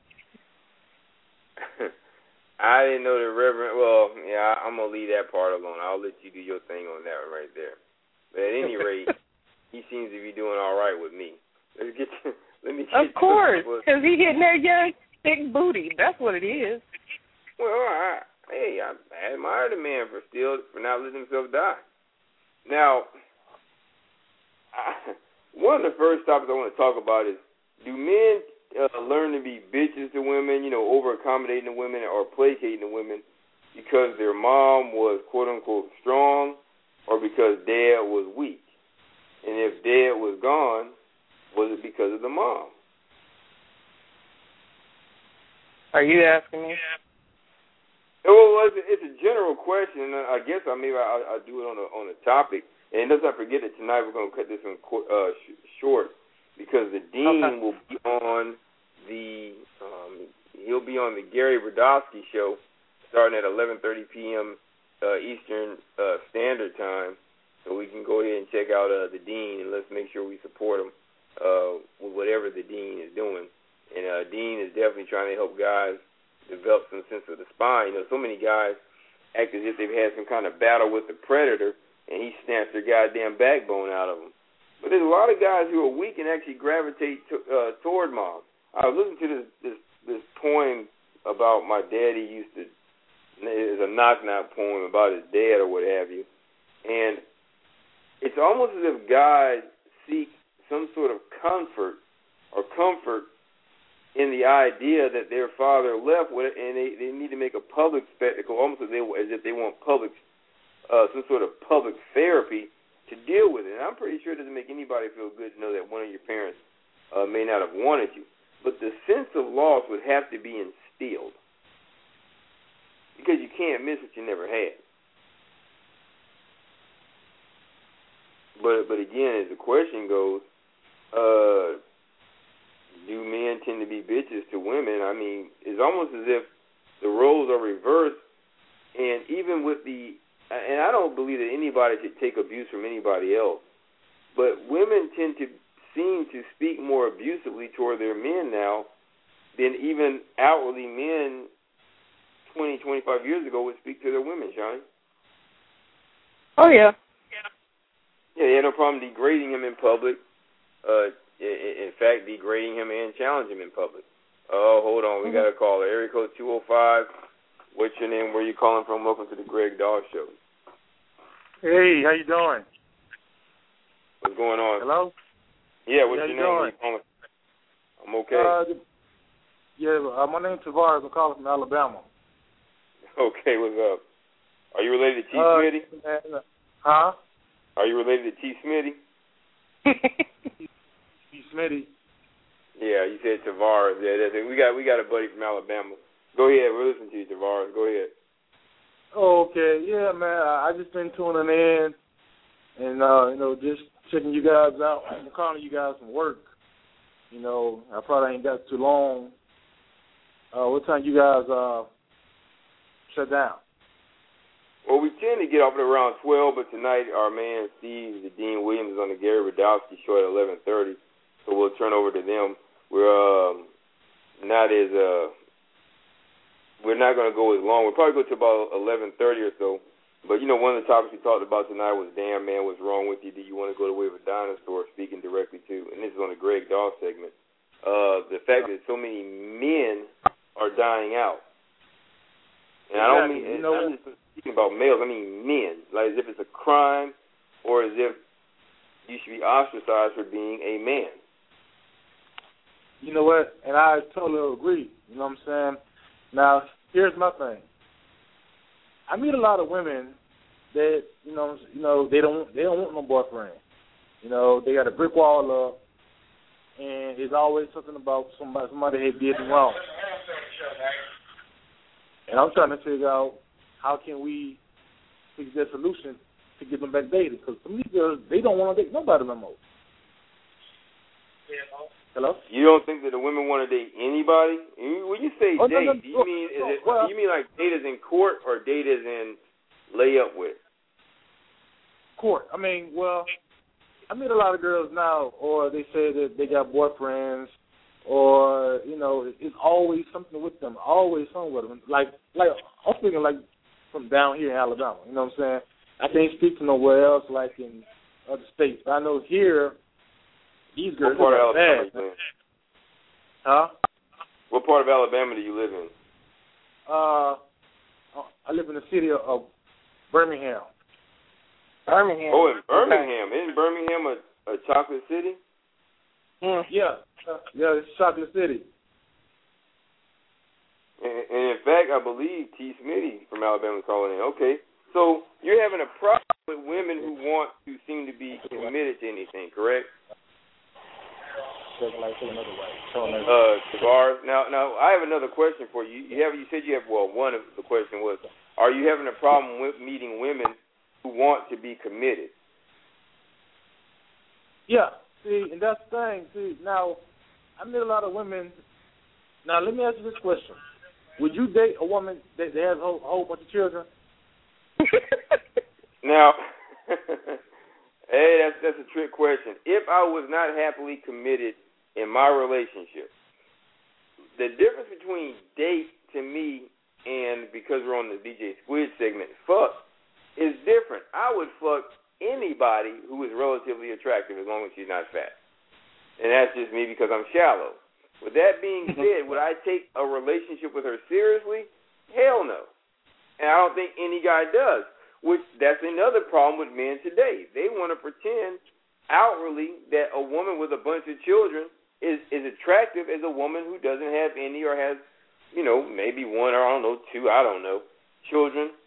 I didn't know the Reverend. Well, yeah, I'm gonna leave that part alone. I'll let you do your thing on that one right there. But at any rate, he seems to be doing all right with me. Let's get. To, let me. Get of course, because he getting that young thick booty. That's what it is. Well, I, hey, I, I admire the man for still for not letting himself die. Now, I, one of the first topics I want to talk about is: do men Uh, learn to be bitches to women, you know, over-accommodating to women or placating to women because their mom was, quote-unquote, strong or because dad was weak? And if dad was gone, was it because of the mom? Are you asking me? Well, it's a, it's a general question, and I guess I maybe I'll, I'll do it on a, on a topic. And let's not forget that tonight we're going to cut this one uh, sh- short. Because the dean okay. will be on the um, he'll be on the Gary Brodowski show starting at eleven thirty p.m. Uh, Eastern uh, Standard Time, so we can go ahead and check out uh, the dean and let's make sure we support him uh, with whatever the dean is doing. And uh, Dean is definitely trying to help guys develop some sense of the spine. You know, so many guys act as if they've had some kind of battle with the predator, and he snatched their goddamn backbone out of them. But there's a lot of guys who are weak and actually gravitate to, uh, toward moms. I was listening to this, this this poem about my daddy used to, it's a knock-knock poem about his dad or what have you. And it's almost as if guys seek some sort of comfort or comfort in the idea that their father left with it, and they, they need to make a public spectacle, almost as, they, as if they want public uh, some sort of public therapy to deal with it. And I'm pretty sure it doesn't make anybody feel good to know that one of your parents uh, may not have wanted you. But the sense of loss would have to be instilled because you can't miss what you never had. But but again, as the question goes, uh, do men tend to be bitches to women? I mean, it's almost as if the roles are reversed. And even with the, and I don't believe that anybody should take abuse from anybody else, but women tend to seem to speak more abusively toward their men now than even outwardly men twenty, twenty-five years ago would speak to their women, Johnny. Oh, yeah. Yeah, they had no problem degrading him in public. Uh, in fact, degrading him and challenging him in public. Oh, hold on. We mm-hmm. got a caller. Area code two oh five. What's your name? Where are you calling from? Welcome to the Greg Dawes Show. Hey, how you doing? What's going on? Hello? Yeah, what's how your you name? Where you calling? I'm okay. Uh, yeah, uh, my name's Tavares. I'm calling from Alabama. Okay, what's up? Are you related to T. Uh, Smitty? Huh? Are you related to T. Smitty? T. Smitty. Yeah, you said Tavares. Yeah, that's it. We got we got a buddy from Alabama. Go ahead, we're listening to you, Tavares. Go ahead. Oh, okay. Yeah, man. I, I just been tuning in and uh, you know, just checking you guys out. I'm calling you guys from work. You know, I probably ain't got too long. Uh, what time you guys uh shut down? Well, we tend to get off at around twelve, but tonight our man Steve, the Dean Williams, is on the Gary Radowski show at eleven thirty, so we'll turn over to them. We're um, not as uh, we're not going to go as long. We'll probably go to about eleven thirty or so. But you know, one of the topics we talked about tonight was, "Damn man, what's wrong with you? Do you want to go the way of a dinosaur?" Speaking directly to, and this is on the Greg Dawes segment. Uh, the fact that so many men are dying out. And I don't mean, you know, I'm just speaking about males, I mean men. Like as if it's a crime or as if you should be ostracized for being a man. You know what? And I totally agree. You know what I'm saying? Now, here's my thing. I meet a lot of women that, you know, you know, they don't they don't want no boyfriend. You know, they got a brick wall up and it's always something about somebody somebody had did them wrong. And I'm trying to figure out how can we fix that solution to get them back dated. Because some of these girls, they don't want to date nobody no more. Hello? You don't think that the women want to date anybody? When you say oh, date, no, no, do you mean is it, well, you mean like date as in court or date as in lay up with? Court. I mean, well, I meet a lot of girls now, or they say that they got boyfriends, or, you know, it's always something with them, always something with them. Like, like I'm speaking like from down here in Alabama, you know what I'm saying? I can't speak to nowhere else like in other states. But I know here, these girls what part are of Alabama bad. you in? Huh? What part of Alabama do you live in? Uh, I live in the city of Birmingham. Birmingham. Oh, in Birmingham. Okay. Isn't Birmingham a, a chocolate city? Mm. Yeah. Uh, yeah, it's chocolate city. And, and in fact, I believe T. Smitty from Alabama is calling in. Okay. So you're having a problem with women who want to seem to be committed to anything, correct? Uh, Tavares. Now, now I have another question for you. You have, you said you have. Well, one of the question was, are you having a problem with meeting women who want to be committed? Yeah. See, and that's the thing. See, now I meet a lot of women. Now let me ask you this question: would you date a woman that, that has a whole, a whole bunch of children? Now, hey, that's that's a trick question. If I was not happily committed in my relationship, the difference between date to me and, because we're on the D J Squid segment, fuck, is different. I would fuck anybody who is relatively attractive as long as she's not fat. And that's just me because I'm shallow. With that being said, would I take a relationship with her seriously? Hell no. And I don't think any guy does. Which, that's another problem with men today. They want to pretend outwardly that a woman with a bunch of children is, is attractive as a woman who doesn't have any or has, you know, maybe one or, I don't know, two, I don't know, children.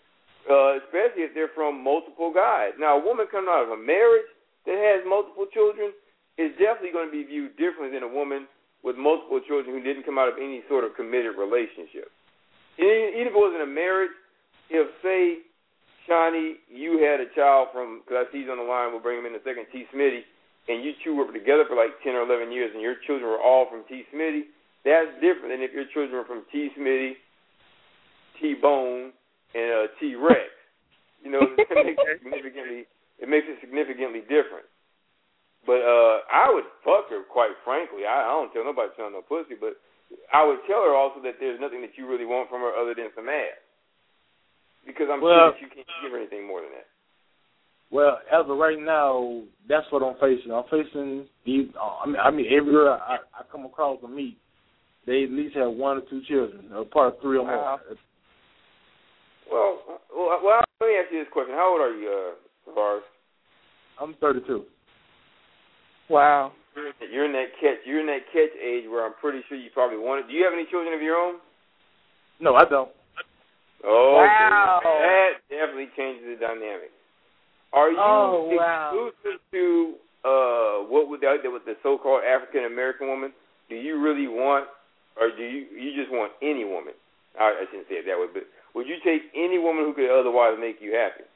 uh, especially if they're from multiple guys. Now, a woman coming out of a marriage that has multiple children is definitely going to be viewed differently than a woman with multiple children who didn't come out of any sort of committed relationship. Even if it wasn't a marriage, if, say, Shawnee, you had a child from, because I see he's on the line, we'll bring him in a second, T. Smitty, and you two were together for like ten or eleven years and your children were all from T. Smitty, that's different than if your children were from T. Smitty, T-Bone, and uh, T-Rex. You know, it makes it significantly, it makes it significantly different. But uh, I would fuck her, quite frankly. I, I don't tell nobody to tell no pussy, but I would tell her also that there's nothing that you really want from her other than some ass. Because I'm well, sure that you can't give her anything more than that. Well, as of right now, that's what I'm facing. I'm facing these. I mean, I mean every girl I, I come across and meet, they at least have one or two children, or part of three or more. Well, well, well, let me ask you this question: how old are you, uh, Tavares? I'm thirty-two. Wow. You're in that catch. You're in that catch age where I'm pretty sure you probably want it. Do you have any children of your own? No, I don't. Oh, wow. Okay. That definitely changes the dynamic. Are you oh, wow. exclusive to uh, what would that with the so-called African American woman? Do you really want, or do you you just want any woman? I, I shouldn't say it that way, but would you take any woman who could otherwise make you happy?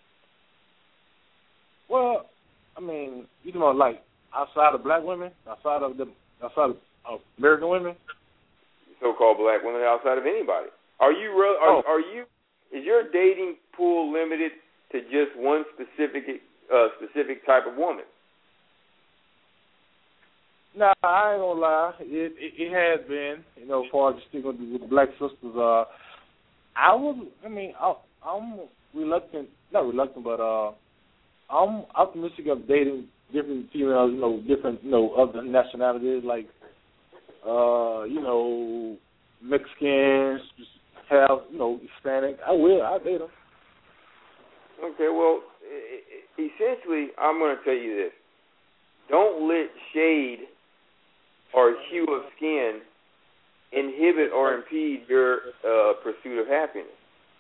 Well, I mean, you know, like outside of black women, outside of the outside of American women, so-called black women, outside of anybody. Are you real? Are, oh. are you? Is your dating pool limited to just one specific uh, specific type of woman? No, nah, I ain't gonna lie. It, it it has been, you know, as far as sticking with, with the black sisters. Uh, I was, I mean, I, I'm reluctant, not reluctant, but uh, I'm optimistic of dating different females, you know, different, you know, other nationalities, like, uh, you know, Mexicans, have, you know, Hispanic. I will. I'll date them. Okay, well, essentially, I'm going to tell you this. Don't let shade or hue of skin inhibit or impede your uh, pursuit of happiness.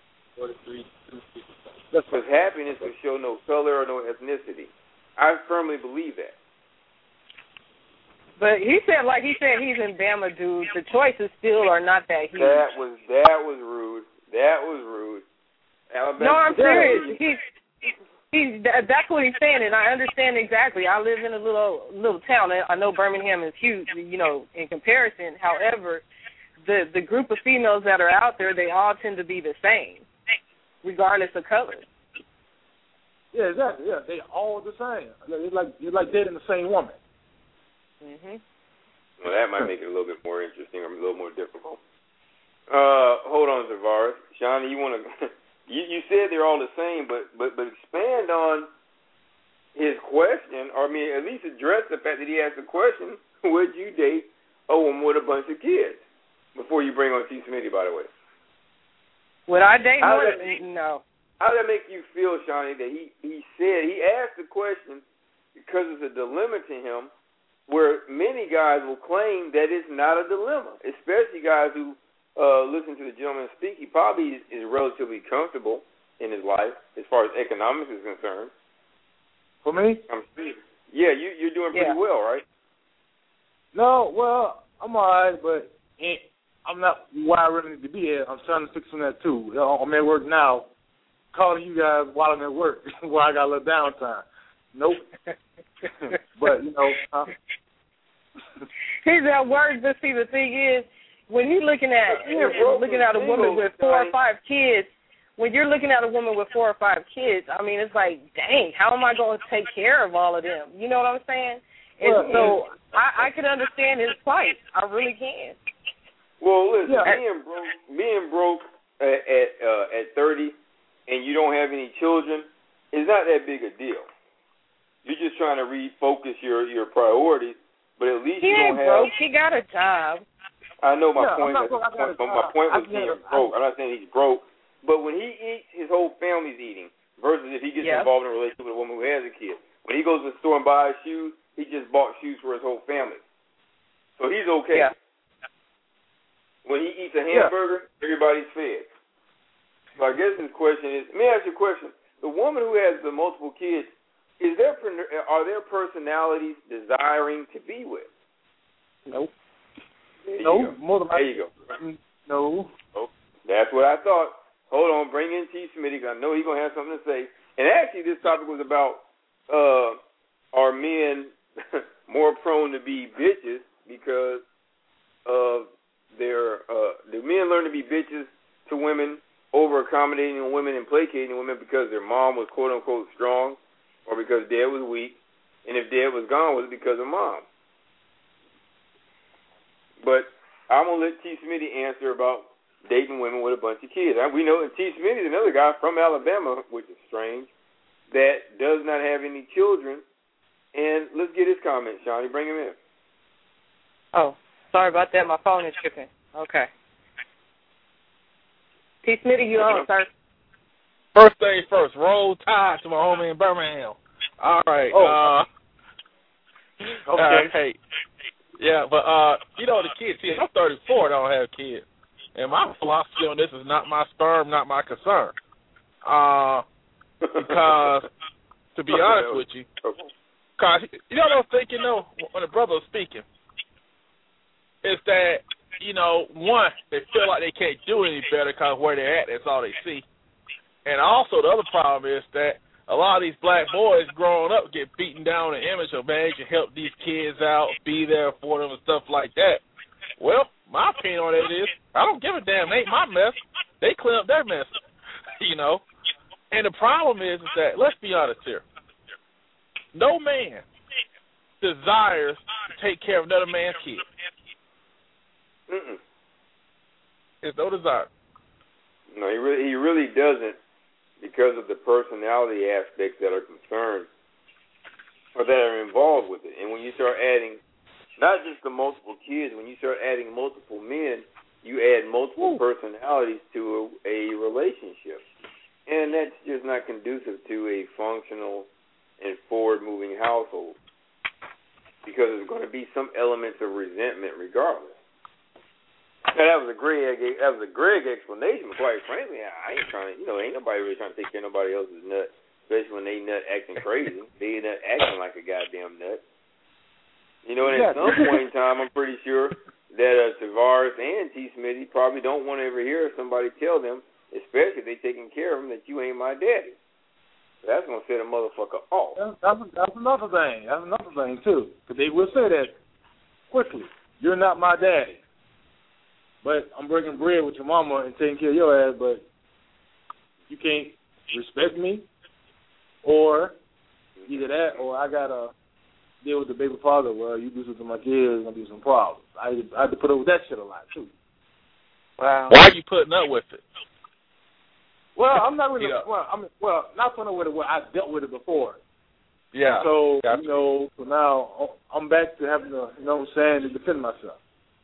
Because happiness will show no color or no ethnicity. I firmly believe that. But he said, like he said, he's in Bama, dude. The choices still are not that huge. That was that was rude. That was rude. Alabama, no, I'm serious. He's he's that's what he's saying, and I understand exactly. I live in a little little town. I know Birmingham is huge, you know, in comparison. However, the the group of females that are out there, they all tend to be the same, regardless of color. Yeah, exactly. Yeah, they all the same. It's like you're like dating the same woman. Mhm. Well, that might make it a little bit more interesting or a little more difficult. Uh, hold on, Tavares. Shawnee, you want to? you, you said they're all the same, but but but expand on his question, or I mean, at least address the fact that he asked the question: would you date a woman with a bunch of kids? Before you bring on T. Smitty, by the way. Would I date more? No. How did that make you feel, Shawnee? That he he said he asked the question because it's a dilemma to him. Where many guys will claim that it's not a dilemma, especially guys who uh, listen to the gentleman speak. He probably is, is relatively comfortable in his life as far as economics is concerned. For me? I'm yeah, you, you're doing pretty yeah. well, right? No, well, I'm all right, but I'm not where I really need to be at. I'm trying to fix on that, too. I'm at work now, calling you guys while I'm at work, while I got a little downtime. Nope. But, you know, huh? He's at work, but see, the thing is, when you're looking at you're looking at a woman with four or five kids, when you're looking at a woman with four or five kids, I mean, it's like, dang, how am I going to take care of all of them? You know what I'm saying? And well, so I, I can understand his plight. I really can. Well, listen, yeah. being broke, being broke at at, uh, at thirty, and you don't have any children, is not that big a deal. You're just trying to refocus your, your priorities, but at least he you don't ain't have. broke. He got a job. I know my yeah, point. Not, but my point was being broke. I'm not saying he's broke, but when he eats, his whole family's eating. Versus if he gets yeah. involved in a relationship with a woman who has a kid. When he goes to the store and buys shoes, he just bought shoes for his whole family, so he's okay. Yeah. When he eats a hamburger, yeah. everybody's fed. So I guess this question is, let me ask you a question. The woman who has the multiple kids, is there are there personalities desiring to be with? Nope. There no, you more than There you go. No. Oh, that's what I thought. Hold on, bring in T. Smitty, because I know he's going to have something to say. And actually, this topic was about uh, are men more prone to be bitches because of their, uh, do men learn to be bitches to women, over accommodating women and placating women because their mom was quote unquote strong, or because dad was weak, and if dad was gone, was it because of mom? But I'm gonna let T. Smitty answer about dating women with a bunch of kids. We know that T. Smitty is another guy from Alabama, which is strange, that does not have any children. And let's get his comment, Shawnee. Bring him in. Oh, sorry about that. My phone is tripping. Okay. T. Smitty, you on, sir? First thing first, roll tide to my homie in Birmingham. All right. Oh. Uh, okay. Uh, hey. Yeah, but, uh, you know, the kids, see, I'm thirty-four, I don't have kids. And my philosophy on this is not my sperm, not my concern. Uh, because, to be honest with you, because, you know what I'm thinking, though, when the brother was speaking, is that, you know, one, they feel like they can't do any better because where they're at, that's all they see. And also the other problem is that a lot of these black boys growing up get beaten down in the image of, man, you help these kids out, be there for them and stuff like that. Well, my opinion on it is, I don't give a damn. It ain't my mess. They clean up their mess, you know. And the problem is, is that, let's be honest here, no man desires to take care of another man's kid. Mm-mm. There's no desire. No, he really, he really doesn't, because of the personality aspects that are concerned or that are involved with it. And when you start adding not just the multiple kids, when you start adding multiple men, you add multiple Ooh. personalities to a, a relationship. And that's just not conducive to a functional and forward-moving household, because there's going to be some elements of resentment regardless. Now, that was a Greg. That was a Greg explanation. But quite frankly, I ain't trying to. You know, ain't nobody really trying to take care of nobody else's nut, especially when they nut acting crazy. They nut acting like a goddamn nut. You know, and at some point in time, I'm pretty sure that uh, Tavares and T. Smitty probably don't want to ever hear somebody tell them, especially if they taking care of them, that you ain't my daddy. That's gonna set a motherfucker off. That's, that's another thing. That's another thing too, because they will say that quickly. You're not my daddy. But I'm breaking bread with your mama and taking care of your ass, but you can't respect me, or either that, or I gotta deal with the baby father. Well, you do something to my kids, there's gonna be some problems. I, I had to put up with that shit a lot too. Wow. Why are you putting up with it? Well, I'm not really. Yeah. Well, I mean, well, not putting up with it. Well, I dealt with it before. Yeah. So gotcha. you know, so now I'm back to having to, you know, what I'm saying, to defend myself.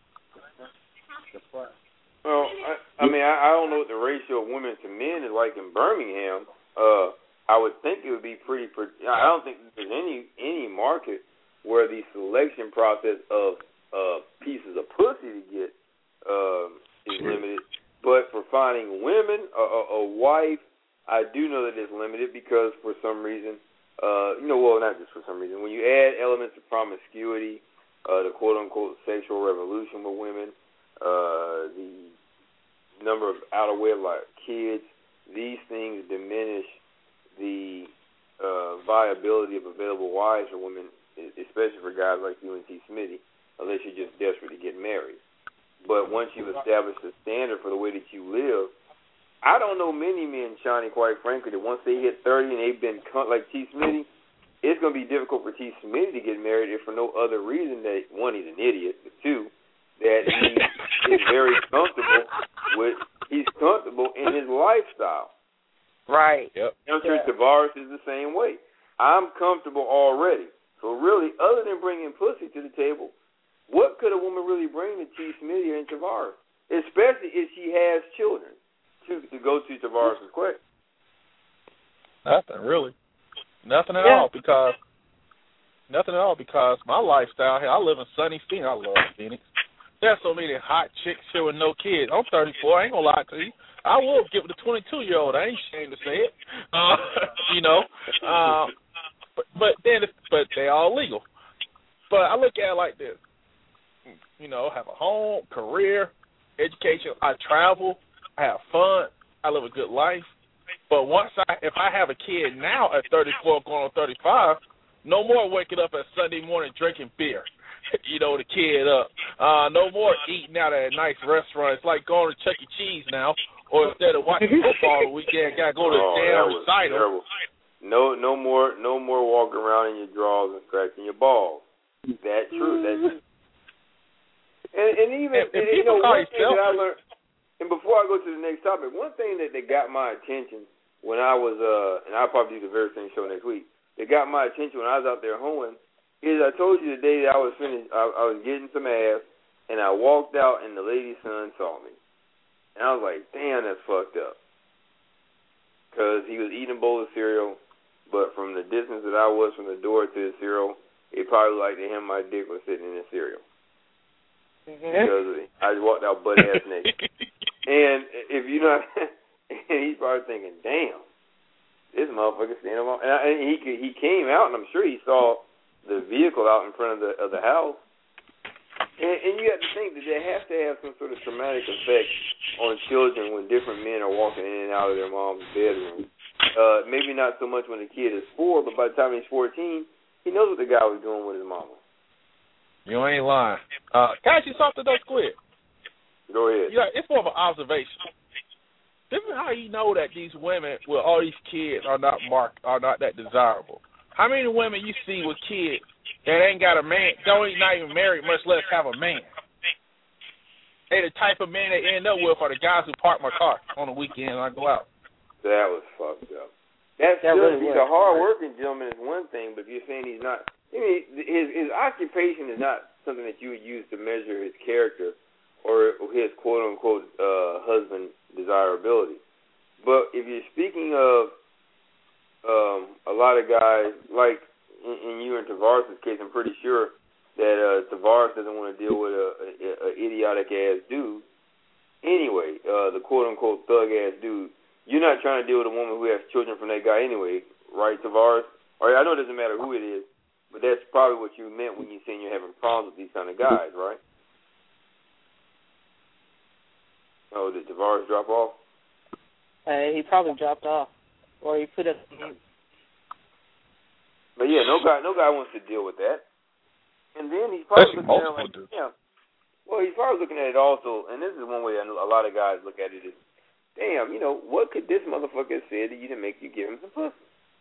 Well, I, I mean, I, I don't know what the ratio of women to men is like in Birmingham. Uh, I would think it would be pretty. I don't think there's any any market where the selection process of uh, pieces of pussy to get uh, is limited. But for finding women, a, a, a wife, I do know that it's limited because for some reason, uh, you know, well, not just for some reason. When you add elements of promiscuity, uh, the quote unquote sexual revolution with women. Uh, the number of out-of-wedlock kids, these things diminish the uh, viability of available wives for women, especially for guys like you and T. Smitty, unless you're just desperate to get married. But once you've established a standard for the way that you live, I don't know many men, Shawnee, quite frankly, that once they hit thirty and they've been like T. Smitty, it's going to be difficult for T. Smitty to get married if for no other reason that, one, he's an idiot, but two, that he is very comfortable with, he's comfortable in his lifestyle. Right. Yep. I'm sure yeah. Tavares is the same way. I'm comfortable already. So really, other than bringing pussy to the table, what could a woman really bring to T. Smitty and Tavares? Especially if she has children, to, to go to Tavares' question. Nothing, really. Nothing at yeah. all, because, nothing at all, because my lifestyle here, I live in sunny Phoenix. I love Phoenix. There's so many hot chicks here with no kids. I'm thirty-four. I ain't gonna lie to you. I will give it a twenty-two-year-old. I ain't ashamed to say it. Uh, you know, uh, but, but then, but they all legal. But I look at it like this. You know, have a home, career, education. I travel. I have fun. I live a good life. But once I, if I have a kid now at thirty-four, going on thirty-five, no more waking up at Sunday morning drinking beer. You know, the kid up. Uh, no more eating out at a nice restaurant. It's like going to Chuck E. Cheese now, or instead of watching football the weekend, gotta go to oh, the damn that was recital. Terrible. No, no more, no more walking around in your drawers and scratching your balls. That's true. That's true. And, and even, if, if and, you know, call one thing that I learned, and before I go to the next topic, one thing that, that got my attention when I was, uh, and I'll probably do the very same show next week, that got my attention when I was out there hoeing, is I told you the day that I was finished, I, I was getting some ass, and I walked out, and the lady's son saw me. And I was like, damn, that's fucked up. Because he was eating a bowl of cereal, but from the distance that I was from the door to the cereal, it probably looked like to him my dick was sitting in the cereal. Mm-hmm. Because I just walked out butt ass naked. And if you know, and he's probably thinking, damn, this motherfucker standing on. And, I, and he he came out, and I'm sure he saw the vehicle out in front of the of the house. And, and you have to think that they have to have some sort of traumatic effect on children when different men are walking in and out of their mom's bedroom. Uh, maybe not so much when the kid is four, but by the time he's fourteen, he knows what the guy was doing with his mama. You ain't lying. Uh, can I ask you something, though, Squid? Go ahead. Yeah, it's more of an observation. This is how you know that these women with all these kids are not marked, are not that desirable. How many women you see with kids that ain't got a man, don't even not even married, much less have a man? They the type of men they end up with are the guys who park my car on the weekend and I go out. That was fucked up. That's that really he's a hard-working gentleman is one thing, but if you're saying he's not, I mean, his his occupation is not something that you would use to measure his character or his quote-unquote uh, husband desirability. But if you're speaking of um, a lot of guys, like in, in you and Tavares' case, I'm pretty sure that uh, Tavares doesn't want to deal with a, a, a idiotic-ass dude. Anyway, uh, the quote-unquote thug-ass dude. You're not trying to deal with a woman who has children from that guy anyway, right, Tavares? Or I know it doesn't matter who it is, but that's probably what you meant when you saying you're having problems with these kind of guys, right? Oh, did Tavares drop off? Uh, he probably dropped off, or he put it. But yeah, no guy, no guy wants to deal with that. And then he's probably looking at it like, yeah. Well, he's probably looking at it also, and this is one way a lot of guys look at it is, damn, you know, what could this motherfucker have said to you to make you give him some pussy?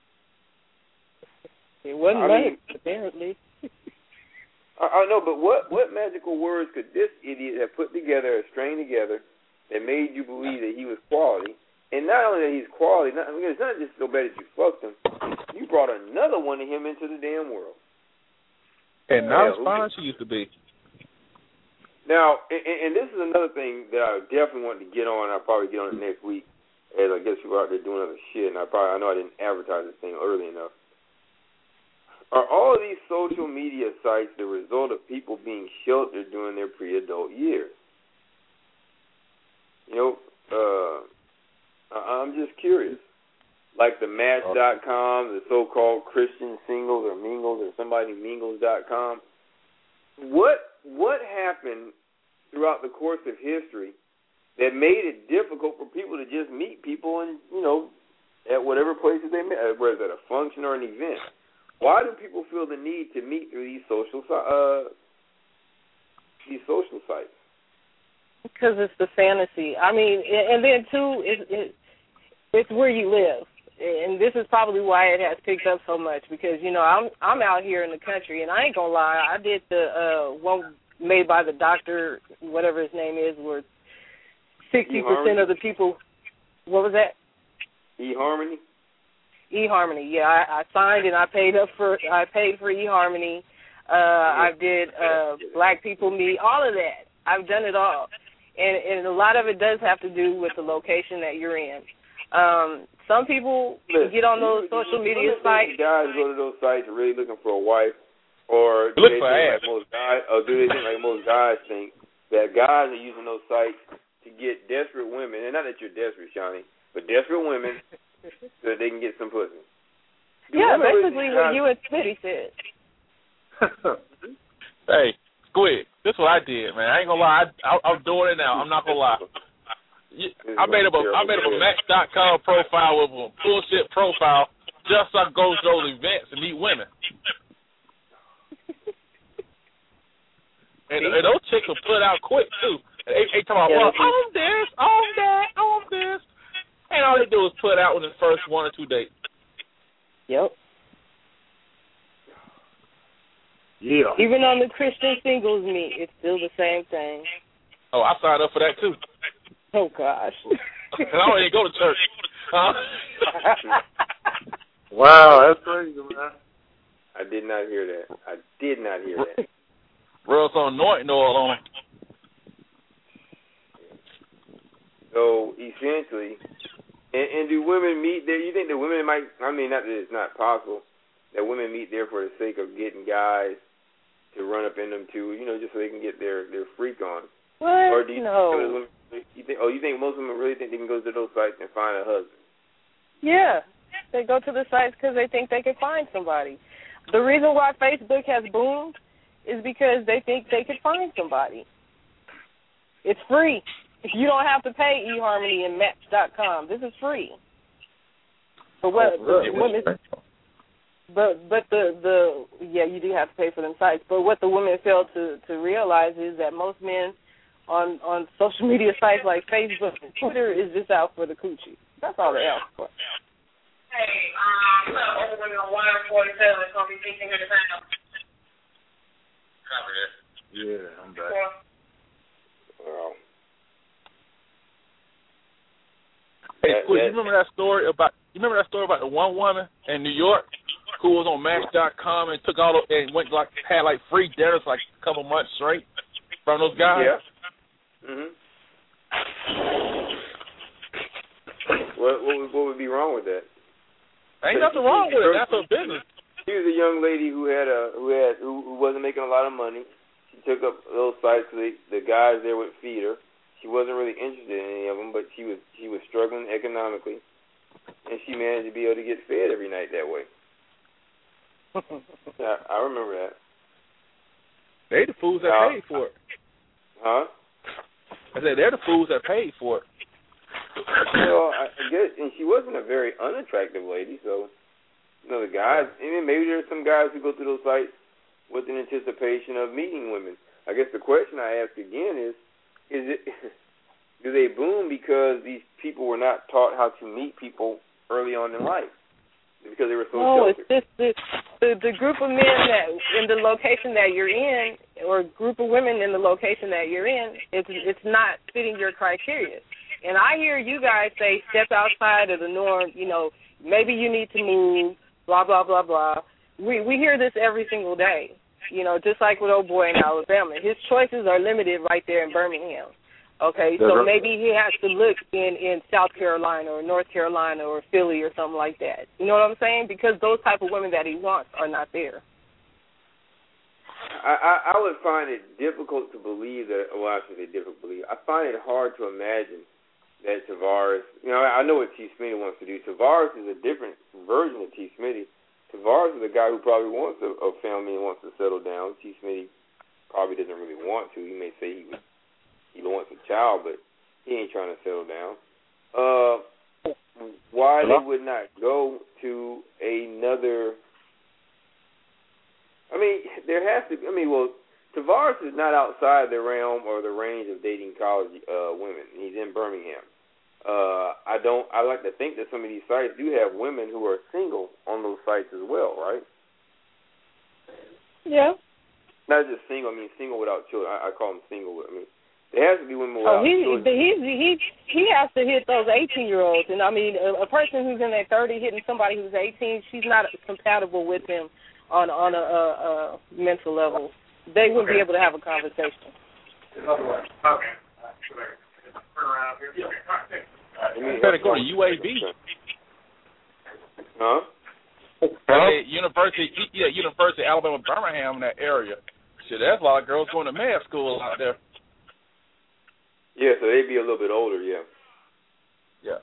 It wasn't I right, mean, apparently. I, I know, but what, what magical words could this idiot have put together or strained together that made you believe that he was quality? And not only that he's quality, not, I mean, it's not just so bad that you fucked him, you brought another one of him into the damn world. And not as fine as she used to be. Now, and, and this is another thing that I definitely want to get on. I'll probably get on it next week, as I guess people are out there doing other shit. And I probably I know I didn't advertise this thing early enough. Are all of these social media sites the result of people being sheltered during their pre-adult years? You know, uh, I'm just curious. Like the Match dot com, the so-called Christian Singles or Mingles or somebody Mingles dot com. What what happened throughout the course of history that made it difficult for people to just meet people and, you know, at whatever places they met, whether it's at a function or an event? Why do people feel the need to meet through these social uh, these social sites? Because it's the fantasy. I mean, and then too, it, it, it's where you live. And this is probably why it has picked up so much because, you know, I'm I'm out here in the country, and I ain't going to lie, I did the uh, one made by the doctor, whatever his name is, where sixty percent of the people, what was that? eHarmony? eHarmony, yeah. I, I signed and I paid up for, I paid for eHarmony. Uh, I did uh, Black People Meet, all of that. I've done it all. And, and a lot of it does have to do with the location that you're in. Um, some people Listen, get on those you, social you, media sites. Guys go to those sites really looking for a wife, or do Look they for think ass. like most guys, or do they think like most guys think that guys are using those sites to get desperate women, and not that you're desperate, Shawnee, but desperate women so that they can get some pussy. Do Yeah, women basically really what not- you and Smitty said. Hey, Squid, this is what I did, man. I ain't gonna lie. I, I, I'm doing it now. I'm not gonna lie. I made up a I made up a Match dot com profile with a bullshit profile just so I can go to those events and meet women. And, and those chicks will put out quick too. And they, they talking about, well, I'm this, I'm that, I'm this, and all they do is put out within the first one or two dates. Yep. Yeah. Even on the Christian singles meet, it's still the same thing. Oh, I signed up for that too. Oh gosh. And I don't even go to church. Huh? Wow, that's crazy, man. I did not hear that. I did not hear that. Rub some anointing oil on it. So essentially, and, and do women meet there? You think that women might? I mean, not that it's not possible that women meet there for the sake of getting guys to run up in them too. You know, just so they can get their their freak on. What? Or do you No. think, you think? Oh, you think most women really think they can go to those sites and find a husband? Yeah, they go to the sites because they think they can find somebody. The reason why Facebook has boomed is because they think they can find somebody. It's free. You don't have to pay eHarmony and Match dot com. This is free. But what? Oh, really? the women, but but the the yeah, you do have to pay for them sites. But what the women fail to to realize is that most men on on social media sites like Facebook and Twitter is just out for the coochie. That's all they out for. Hey, um, over women on one forty-seven is going to be fifteen hundred pounds. Cover this. Yeah, I'm back. Wow. Hey, That- Squid, that- you remember that story about you remember that story about the one woman in New York who was on Match dot com and took all the, and went like had like free dinners like a couple months straight from those guys? Yeah. Mhm. What what would, what would be wrong with that? Ain't nothing wrong with it. That's her business. She was a young lady who had a who had who, who wasn't making a lot of money. She took up those sites so they, the guys there would feed her. She wasn't really interested in any of them, but she was she was struggling economically, and she managed to be able to get fed every night that way. I, I remember that. They the fools that Uh, paid for it. Huh? I said they're the fools that paid for it. Well, I guess, and she wasn't a very unattractive lady, so you know the guys. I mean, maybe there's some guys who go through those sites with an anticipation of meeting women. I guess the question I ask again is: Is it do they boom because these people were not taught how to meet people early on in life because they were so No, sheltered? it's just the, the the group of men that in the location that you're in, or group of women in the location that you're in. It's it's not fitting your criteria. And I hear you guys say step outside of the norm. You know, maybe you need to move. Blah blah blah blah. We we hear this every single day. You know, just like with old boy in Alabama, his choices are limited right there in Birmingham. Okay, so maybe he has to look in, in South Carolina or North Carolina or Philly or something like that. You know what I'm saying? Because those type of women that he wants are not there. I, I, I would find it difficult to believe that. Well, I should say difficult to believe. I find it hard to imagine that Tavares. You know, I know what T. Smitty wants to do. Tavares is a different version of T. Smitty. Tavares is a guy who probably wants a, a family and wants to settle down. T. Smitty probably doesn't really want to. He may say he would, he wants a child, but he ain't trying to settle down. Uh, why Hello? They would not go to another? I mean, there has to. I mean, well, Tavares is not outside the realm or the range of dating college uh, women. He's in Birmingham. Uh, I don't. I like to think that some of these sites do have women who are single on those sites as well, right? Yeah. Not just single. I mean, single without children. I, I call them single. I mean, there has to be women without oh, he, children. He he he has to hit those eighteen-year-olds, and I mean, a, a person who's in their thirties hitting somebody who's eighteen, she's not compatible with him on on a, a, a mental level. They wouldn't okay. be able to have a conversation. Okay. Turn around here. Okay. All right. You better go to U A B. Huh? Huh? University, yeah, University of Alabama, Birmingham, in that area. Shit, there's a lot of girls going to med school out there. Yeah, so they'd be a little bit older, yeah. Yeah.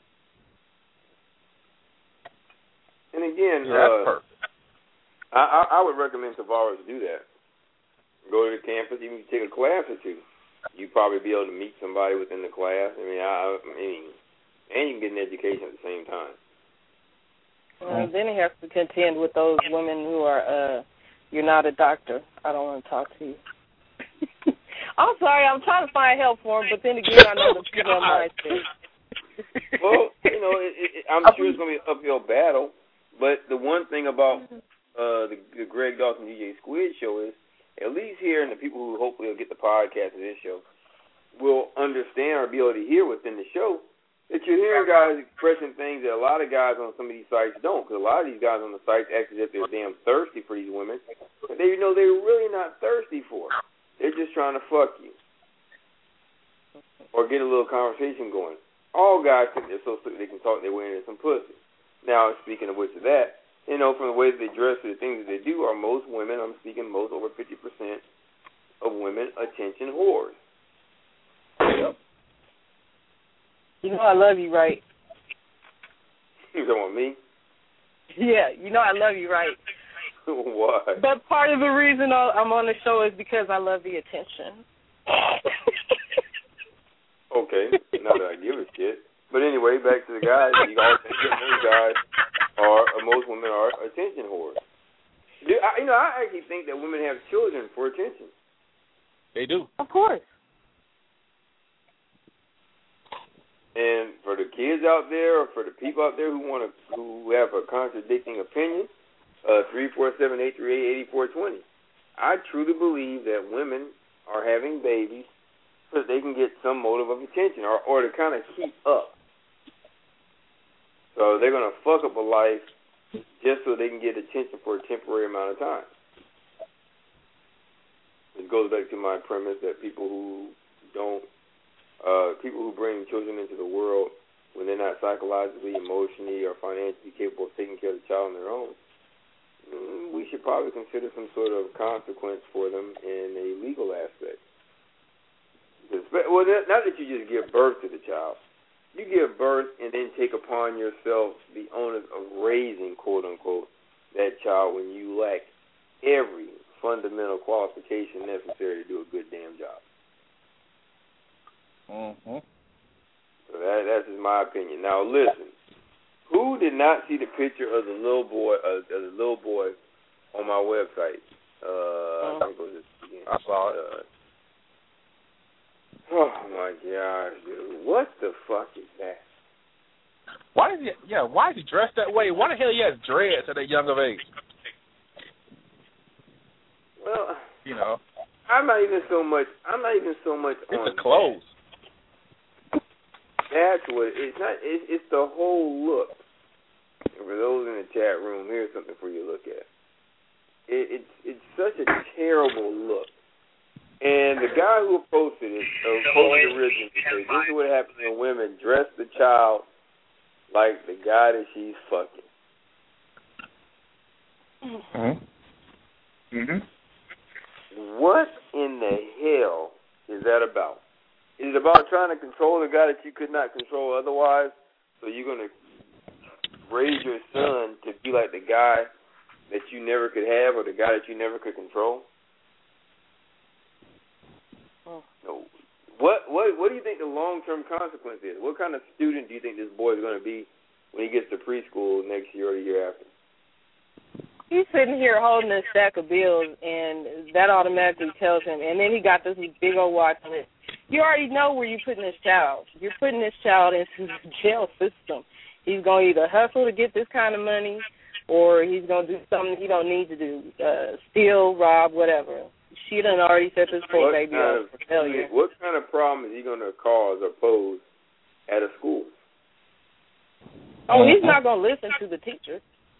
And again, yeah, that's uh, perfect. I, I, I would recommend Tavares to do that. Go to the campus, even take a class or two. You'd probably be able to meet somebody within the class. I mean, I, I mean, and you can get an education at the same time. Well, then he has to contend with those women who are, uh, you're not a doctor. I don't want to talk to you. I'm sorry, I'm trying to find help for him, but then again, I know the people on my side. Well, you know, it, it, I'm sure it's going to be an uphill battle, but the one thing about uh, the, the Greg Dawson D J Squid show is, at least here, and the people who hopefully will get the podcast of this show will understand or be able to hear within the show that you're hearing guys expressing things that a lot of guys on some of these sites don't, because a lot of these guys on the sites act as if they're damn thirsty for these women, but they know they're really not thirsty for them. They're just trying to fuck you or get a little conversation going. All guys think they're so stupid they can talk their way into some pussy. Now, speaking of which of that, you know, from the way that they dress to the things that they do, are most women, I'm speaking most, over fifty percent of women, attention whores. Yep. You know I love you, right? You talking about me? Yeah, you know I love you, right? Why? But part of the reason I'm on the show is because I love the attention. Okay, not that I give a shit. But anyway, back to the guys. You all think that most guys are, or most women are, attention whores. You know, I actually think that women have children for attention. They do. Of course. And for the kids out there, or for the people out there who want to, who have a contradicting opinion, uh, three four seven, eight three eight, eight four two zero. I truly believe that women are having babies so that they can get some motive of attention, or, or to kind of keep up. So they're going to fuck up a life just so they can get attention for a temporary amount of time. It goes back to my premise that people who don't, uh, people who bring children into the world when they're not psychologically, emotionally, or financially capable of taking care of the child on their own, we should probably consider some sort of consequence for them in a legal aspect. Well, not that you just give birth to the child. You give birth and then take upon yourself the onus of raising, quote unquote, that child when you lack every fundamental qualification necessary to do a good damn job. Mm-hmm. So that, that's just my opinion. Now listen, who did not see the picture of the little boy, uh, of the little boy on my website? Uh, I think it was this weekend. I saw it. Uh, oh my gosh, dude! What the fuck is that? Why is he? Yeah, why is he dressed that way? Why the hell he has dreads at that young of age? Well, you know, I'm not even so much. I'm not even so much it's on the clothes. That. That's what it's not. It, it's the whole look. And for those in the chat room, here's something for you to look at. It, it's it's such a terrible look. And the guy who posted it, uh, posted originally, said, this is what happens when women dress the child like the guy that she's fucking. Mm-hmm. Mm-hmm. What in the hell is that about? Is it about trying to control the guy that you could not control otherwise? So you're going to raise your son to be like the guy that you never could have or the guy that you never could control? No. What what what do you think the long term consequence is? What kind of student do you think this boy is going to be when he gets to preschool next year or the year after? He's sitting here holding a stack of bills, and that automatically tells him. And then he got this big old watch on it. You already know where you're putting this child. You're putting this child into the jail system. He's going to either hustle to get this kind of money, or he's going to do something he don't need to do, uh, steal, rob, whatever. She done already set this poor baby up for failure. What kind of problem is he going to cause or pose at a school? Oh, he's not going to listen to the teacher.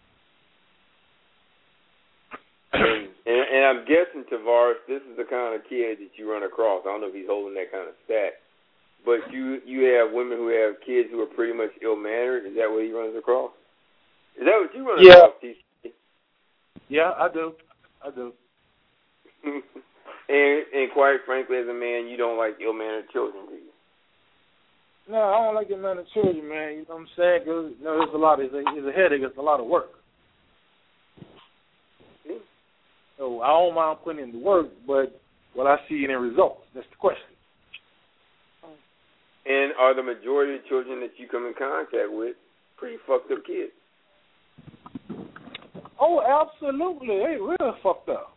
And, and, and I'm guessing, Tavares, this is the kind of kid that you run across. I don't know if he's holding that kind of stack. But you you have women who have kids who are pretty much ill-mannered. Is that what he runs across? Is that what you run yeah. across, T C? Yeah, I do. I do. and, and quite frankly, as a man, you don't like ill-mannered children, do you? No, I don't like getting married to children, man. You know what I'm saying? Because you know, it's a lot. It's a, it's a headache. It's a lot of work. So I don't mind putting in the work, but will I see any results? That's the question. And are the majority of children that you come in contact with pretty fucked up kids? Oh, absolutely. They real fucked up.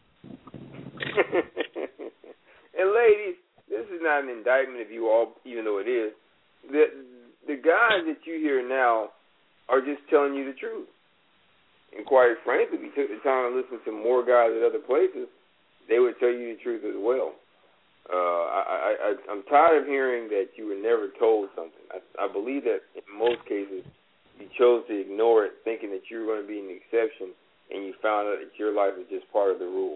And ladies, this is not an indictment of you all, even though it is. The the guys that you hear now are just telling you the truth. And quite frankly, if you took the time to listen to more guys at other places, they would tell you the truth as well. Uh, I, I, I, I'm tired of hearing that you were never told something. I, I believe that in most cases you chose to ignore it, thinking that you were going to be an exception, and you found out that your life is just part of the rule.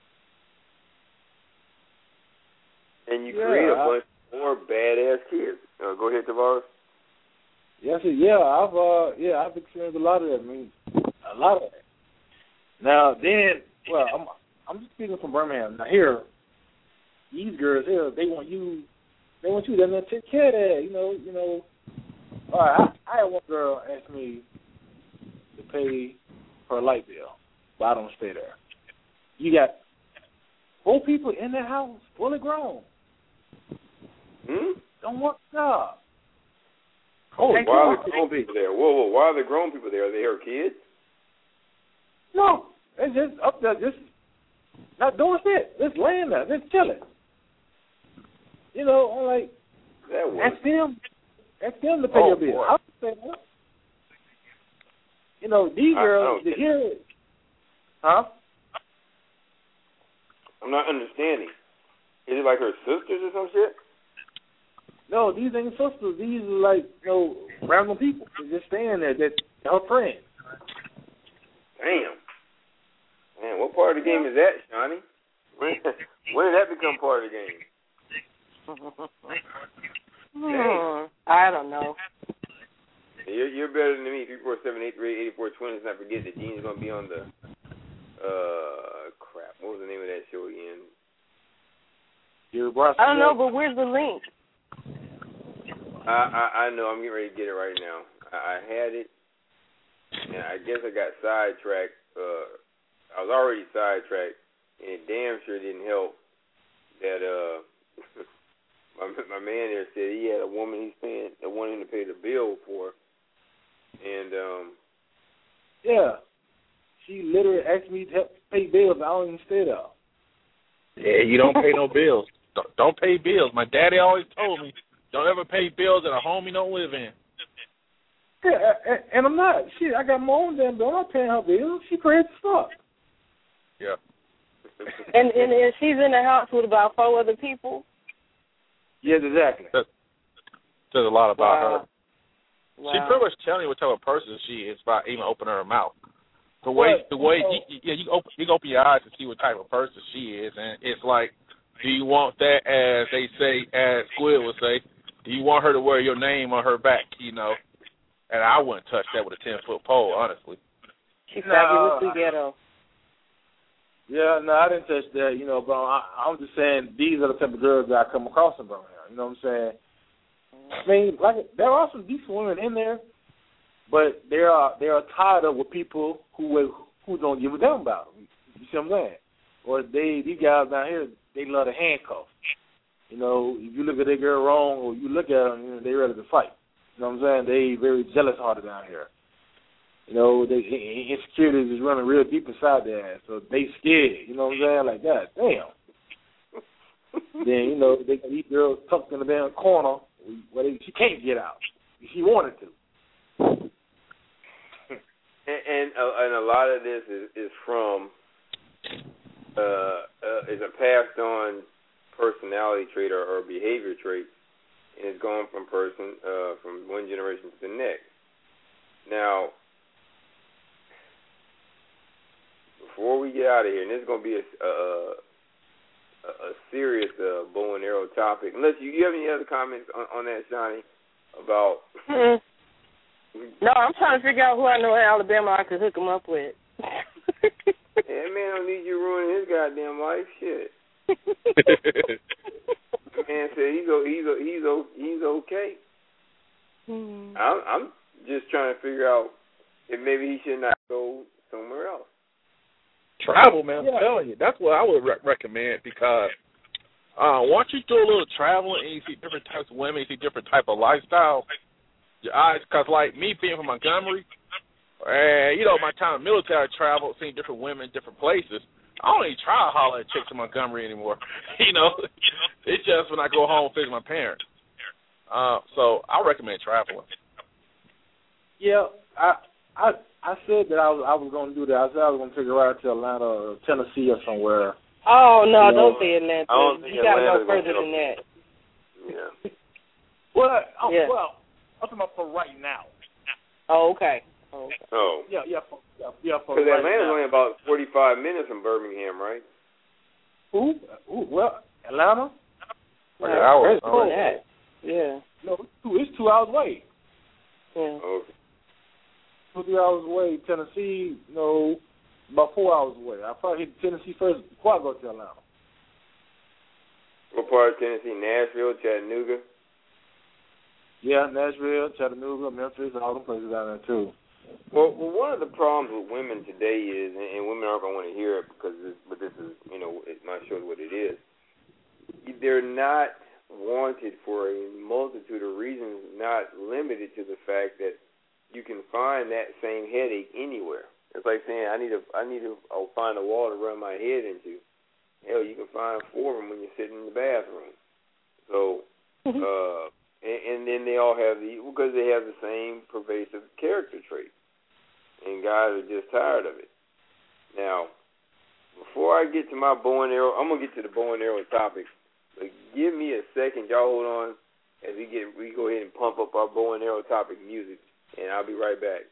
And you yeah, create a I, bunch more badass kids. Uh, go ahead, Tavares. Yes, yeah, I've uh, yeah, I've experienced a lot of that. I mean, a lot of that. Now then, well, I'm I'm just speaking from Birmingham. Now here, these girls here, they want you, they want you to take care of that. You know, you know. All right, I, I had one girl ask me to pay her light bill, but I don't stay there. You got four people in the house, fully grown. Hmm? Don't want no. Oh, why are the grown people there? Whoa, whoa, why are the grown people there? Are they her kids? No, they're just up there, just not doing shit. Just laying there, just chilling. You know, I'm like, that ask them, ask them to pay oh, your bill. Boy. I would say, well, you know, these girls, the here, huh? I'm not understanding. Is it like her sisters or some shit? No, these ain't sisters. These are like, you know, random people. They're just staying there. They're her friends. Damn. Man, what part of the game is that, Shawnee? When, when did that become part of the game? hmm, I don't know. You're, you're better than me. three four seven, eight three eight, eight four two zero. Let's not forget that Gene's going to be on the, uh, crap. What was the name of that show again? I don't know, but where's the link? I, I I know. I'm getting ready to get it right now. I, I had it, and I guess I got sidetracked. Uh, I was already sidetracked, and it damn sure didn't help that uh, my my man there said he had a woman he's paying, that wanted him to pay the bill for, and um, yeah, she literally asked me to help pay bills. I don't even stay there. Yeah, you don't pay no bills. Don't, don't pay bills. My daddy always told me, don't ever pay bills at a home you don't live in. Yeah, and, and I'm not. Shit, I got my own damn bill. I'm not paying her bills. She crazy stuff. Yeah. and, and and she's in the house with about four other people? Yes, exactly. That says a lot about wow. her. Wow. She pretty much telling you what type of person she is by even opening her mouth. The way, But, the way, you know, you, yeah, you open, you can open your eyes to see what type of person she is, and it's like, do you want that, as they say, as Squid would say, do you want her to wear your name on her back, you know? And I wouldn't touch that with a ten-foot pole, honestly. She's no, fabulously ghetto. Yeah, no, I didn't touch that, you know, but I, I'm just saying these are the type of girls that I come across in Birmingham, you know what I'm saying? I mean, like, there are some decent women in there, but they are they are tied up with people who who don't give a damn about them. You see what I'm saying? Or they these guys down here, they love to handcuff. You know, if you look at that girl wrong or you look at them, you know, they ready to fight. You know what I'm saying? They very jealous hearted down here. You know, they insecurities is running real deep inside their ass, so they scared. You know what I'm saying? Like, God damn. Then you know they got these girls tucked in the damn corner where they, she can't get out. She wanted to. And and, uh, and a lot of this is, is from uh, uh, is a passed on personality trait or, or behavior trait, and it's gone from person uh, from one generation to the next. Now, before we get out of here, and this is going to be a a, a, a serious uh, bow and arrow topic. Unless you, you have any other comments on, on that, Johnny, about. Mm-hmm. No, I'm trying to figure out who I know in Alabama I could hook him up with. Yeah, man, don't need you ruining his goddamn life. Shit. Man said he's he's he's he's okay. Mm. I'm, I'm just trying to figure out if maybe he should not go somewhere else. Travel, man, Yeah. I'm telling you. That's what I would re- recommend because uh, once you do a little traveling and you see different types of women, you see different type of lifestyle, your eyes, because like me being from Montgomery, and, you know, my time in military travel, seeing different women, different places, I don't even try to holler at chicks in Montgomery anymore. you know, it's just when I go home visit my parents. Uh, so I recommend traveling. Yeah, I I I said that I was I was going to do that. I said I was going to take a ride to Atlanta or Tennessee or somewhere. Oh, no, You know, don't say Atlanta. I don't think You got to go Atlanta's further gonna than that. Yeah. Well, oh, Yeah. well, I'm talking about for right now. Oh, okay. Oh, okay. Oh. Yeah, yeah, for, yeah, yeah, for Because right Atlanta's now. only about forty-five minutes from Birmingham, right? Ooh, ooh, well, Atlanta? Like an hour. That's cool. That. Yeah. No, it's two, it's two hours away. Yeah. Okay. Two, three hours away. Tennessee, no, about four hours away. I'll probably hit Tennessee first before I go to Atlanta. What part of Tennessee? Nashville, Chattanooga? Yeah, Nashville, Chattanooga, Memphis, all the places down there, too. Well, well, one of the problems with women today is, and, and women aren't going to want to hear it because, this, but this is, you know, it might show what it is. They're not wanted for a multitude of reasons, not limited to the fact that you can find that same headache anywhere. It's like saying I need a, I need to I'll find a wall to run my head into. Hell, you can find four of them when you're sitting in the bathroom. So, uh, and, and then they all have the because they have the same pervasive character trait, and guys are just tired of it. Now, before I get to my bow and arrow, I'm gonna get to the bow and arrow topic. But give me a second, y'all. Hold on, as we get we go ahead and pump up our bow and arrow topic music, and I'll be right back.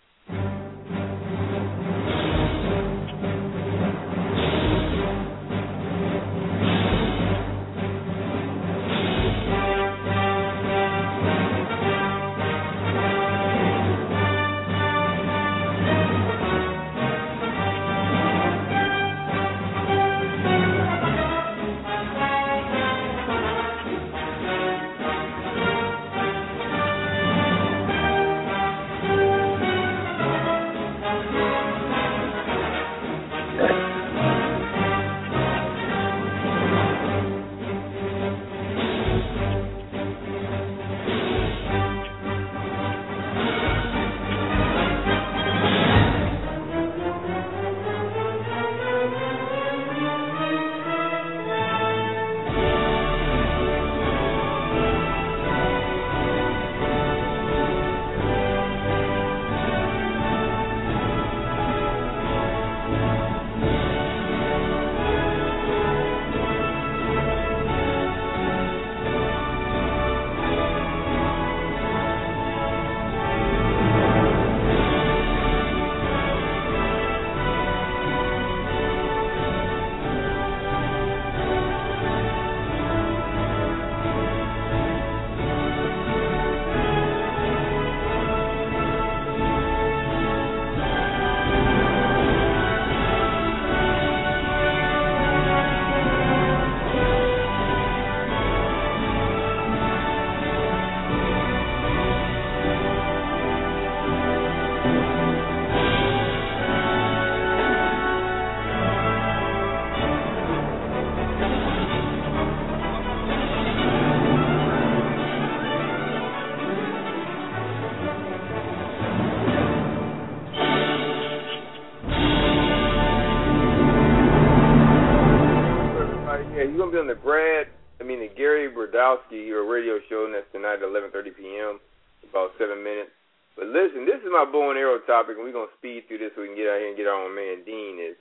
Be on the Brad, I mean the Gary Brodowski, your radio show, and that's tonight at eleven thirty p.m., about seven minutes. But listen, this is my bow and arrow topic, and we're going to speed through this so we can get out here and get our own man, Dean, is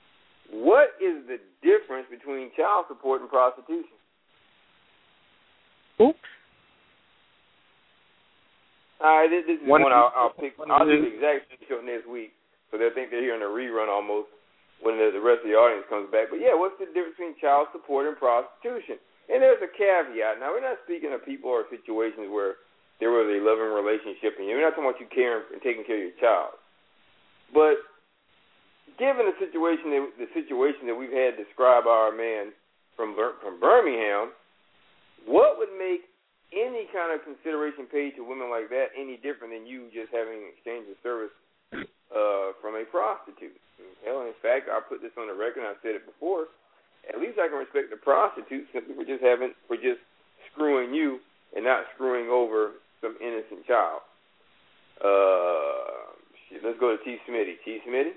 what is the difference between child support and prostitution? Oops. All right, this, this is one, one I'll, I'll pick. I'll do is, the exact same show next week, so they'll think they're hearing a rerun almost when the, the rest of the audience comes back. But, yeah, what's the difference between child support and prostitution? And there's a caveat. Now, we're not speaking of people or situations where there was a loving relationship, and you're not talking about you caring and taking care of your child. But given the situation that, the situation that we've had described by our man from from Birmingham, what would make any kind of consideration paid to women like that any different than you just having an exchange of service uh, from a prostitute? Hell, in fact, I put this on the record, and I said it before. At least I can respect the prostitute simply for just having, for just screwing you and not screwing over some innocent child. Uh, shit, let's go to T. Smitty. T. Smitty?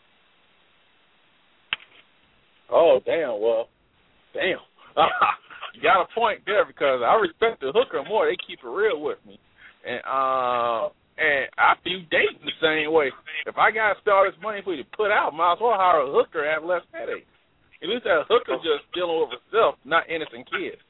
Oh, damn, well, damn. You got a point there because I respect the hooker more. They keep it real with me. And uh, and I feel dating the same way. If I got to spend all this money for you to put out, might as well hire a hooker and have less headaches. At least that hooker just dealing with herself, not innocent kids.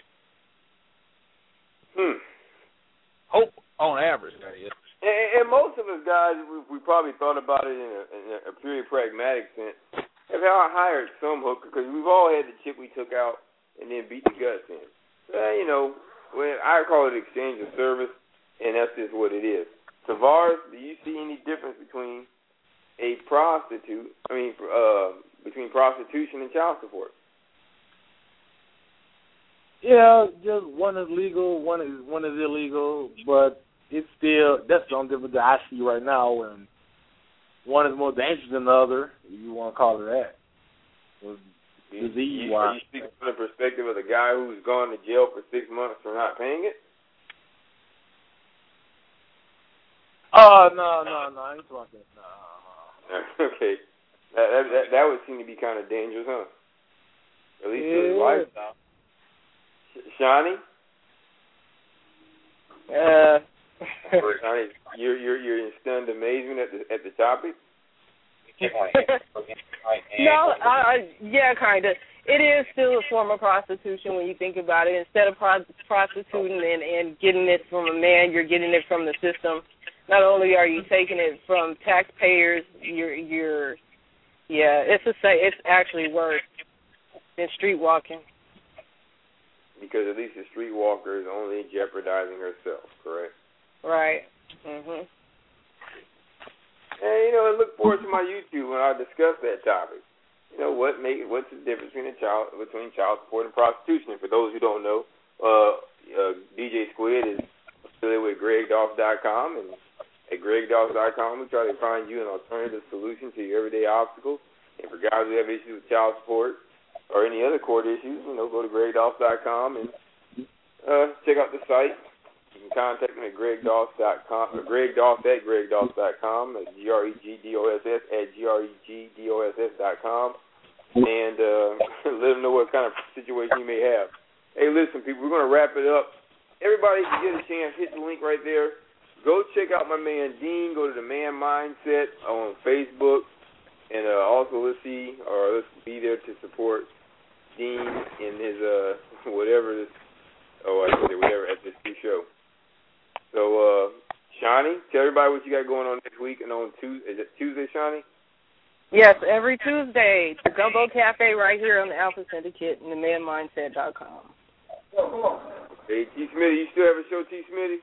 Hmm. Hope on average, that is. And, and most of us guys, we, we probably thought about it in a, in a purely pragmatic sense. Have hired some hooker because we've all had the chick we took out and then beat the guts in. Uh, you know, when I call it exchange of service, and that's just what it is. Tavares, do you see any difference between a prostitute? I mean, uh, between prostitution and child support? Yeah, just one is legal, one is one is illegal, but it's still that's the only difference that I see right now. And one is more dangerous than the other, if you want to call it that. Disease wise. Are you speaking from the perspective of the guy who's gone to jail for six months for not paying it? Oh no no no! I ain't talking. No. Okay, that, that that that would seem to be kind of dangerous, huh? At least yeah. to his lifestyle. Shawnee? Uh. Shawnee, you're you're you're in stunned amazement at the at the topic. No, I, I, yeah, kind of. It is still a form of prostitution when you think about it. Instead of pro- prostituting and, and getting it from a man, you're getting it from the system. Not only are you taking it from taxpayers, you're, you're yeah, it's a say. It's actually worse than street walking. Because at least the streetwalker is only jeopardizing herself, correct? Right. Mhm. And, you know, I look forward to my YouTube when I discuss that topic. You know, what make what's the difference between a child between child support and prostitution? And for those who don't know, uh, uh, D J Squid is affiliated with Greg Dolph dot com, and at Greg Dolph dot com we try to find you an alternative solution to your everyday obstacles. And for guys who have issues with child support or any other court issues, you know, go to Greg Dolph dot com and uh, check out the site. You can contact me at Greg Dolph dot com, or Greg Dolph at Greg Dolph dot com, at G R E G D O S S at G R E G D O S S dot com, and uh, let them know what kind of situation you may have. Hey, listen, people, we're going to wrap it up. Everybody, if you get a chance, hit the link right there. Go check out my man Dean. Go to the Man Mindset on Facebook, and uh, also let's see, or let's be there to support Dean in his uh, whatever this, oh, I said whatever at this new show. So, uh, Shawnee, tell everybody what you got going on next week and on Tuesday. Is it Tuesday, Shawnee? Yes, every Tuesday, the Gumbo Cafe right here on the Alpha Syndicate and the man mindset dot com. Hey, T. Smitty, you still have a show, T. Smitty?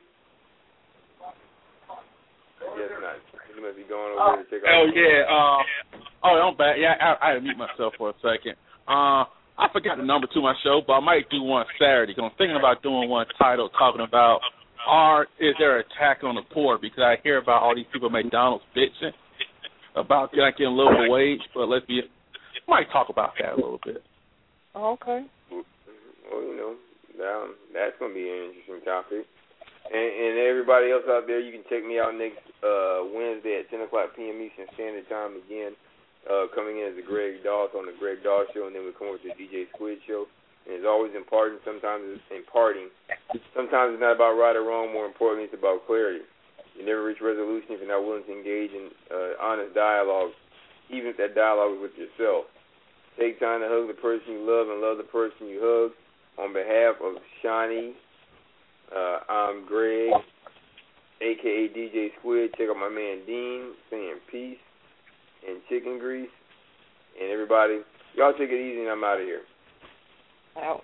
Yes, not. You must be going over there to check out. Oh, yeah. Uh, oh, I'm back. Yeah, I, I had to mute myself for a second. Uh, I forgot the number to my show, but I might do one Saturday because I'm thinking about doing one titled talking about Are, is there an attack on the poor? Because I hear about all these people at McDonald's bitching about not getting a livable wage, but let's be, might talk about that a little bit. Okay. Well, you know, um, that's going to be an interesting topic. And, and everybody else out there, you can check me out next uh, Wednesday at ten o'clock p.m. Eastern Standard Time again, uh, coming in as the Greg Dolph on the Greg Dolph Show, and then we come over to the D J Squid Show. And it's always imparting. Sometimes it's imparting. Sometimes it's not about right or wrong. More importantly, it's about clarity. You never reach resolution if you're not willing to engage in uh, honest dialogue, even if that dialogue is with yourself. Take time to hug the person you love and love the person you hug. On behalf of Shawnee, uh, I'm Greg, a k a. D J Squid. Check out my man Dean, saying peace and chicken grease. And everybody, y'all take it easy and I'm out of here. Out.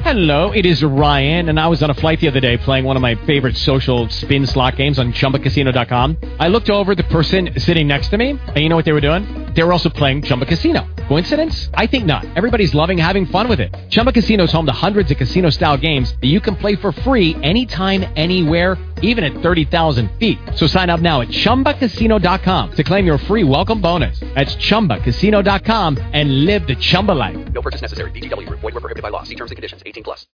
Hello, it is Ryan, and I was on a flight the other day playing one of my favorite social spin slot games on Chumba Casino dot com. I looked over at the person sitting next to me, and you know what they were doing? They were also playing Chumba Casino. Coincidence? I think not. Everybody's loving having fun with it. Chumba Casino is home to hundreds of casino-style games that you can play for free anytime, anywhere, even at thirty thousand feet. So sign up now at Chumba Casino dot com to claim your free welcome bonus. That's Chumba Casino dot com and live the Chumba life. No purchase necessary. V G W. Void where prohibited by law. See terms and conditions. eighteen plus.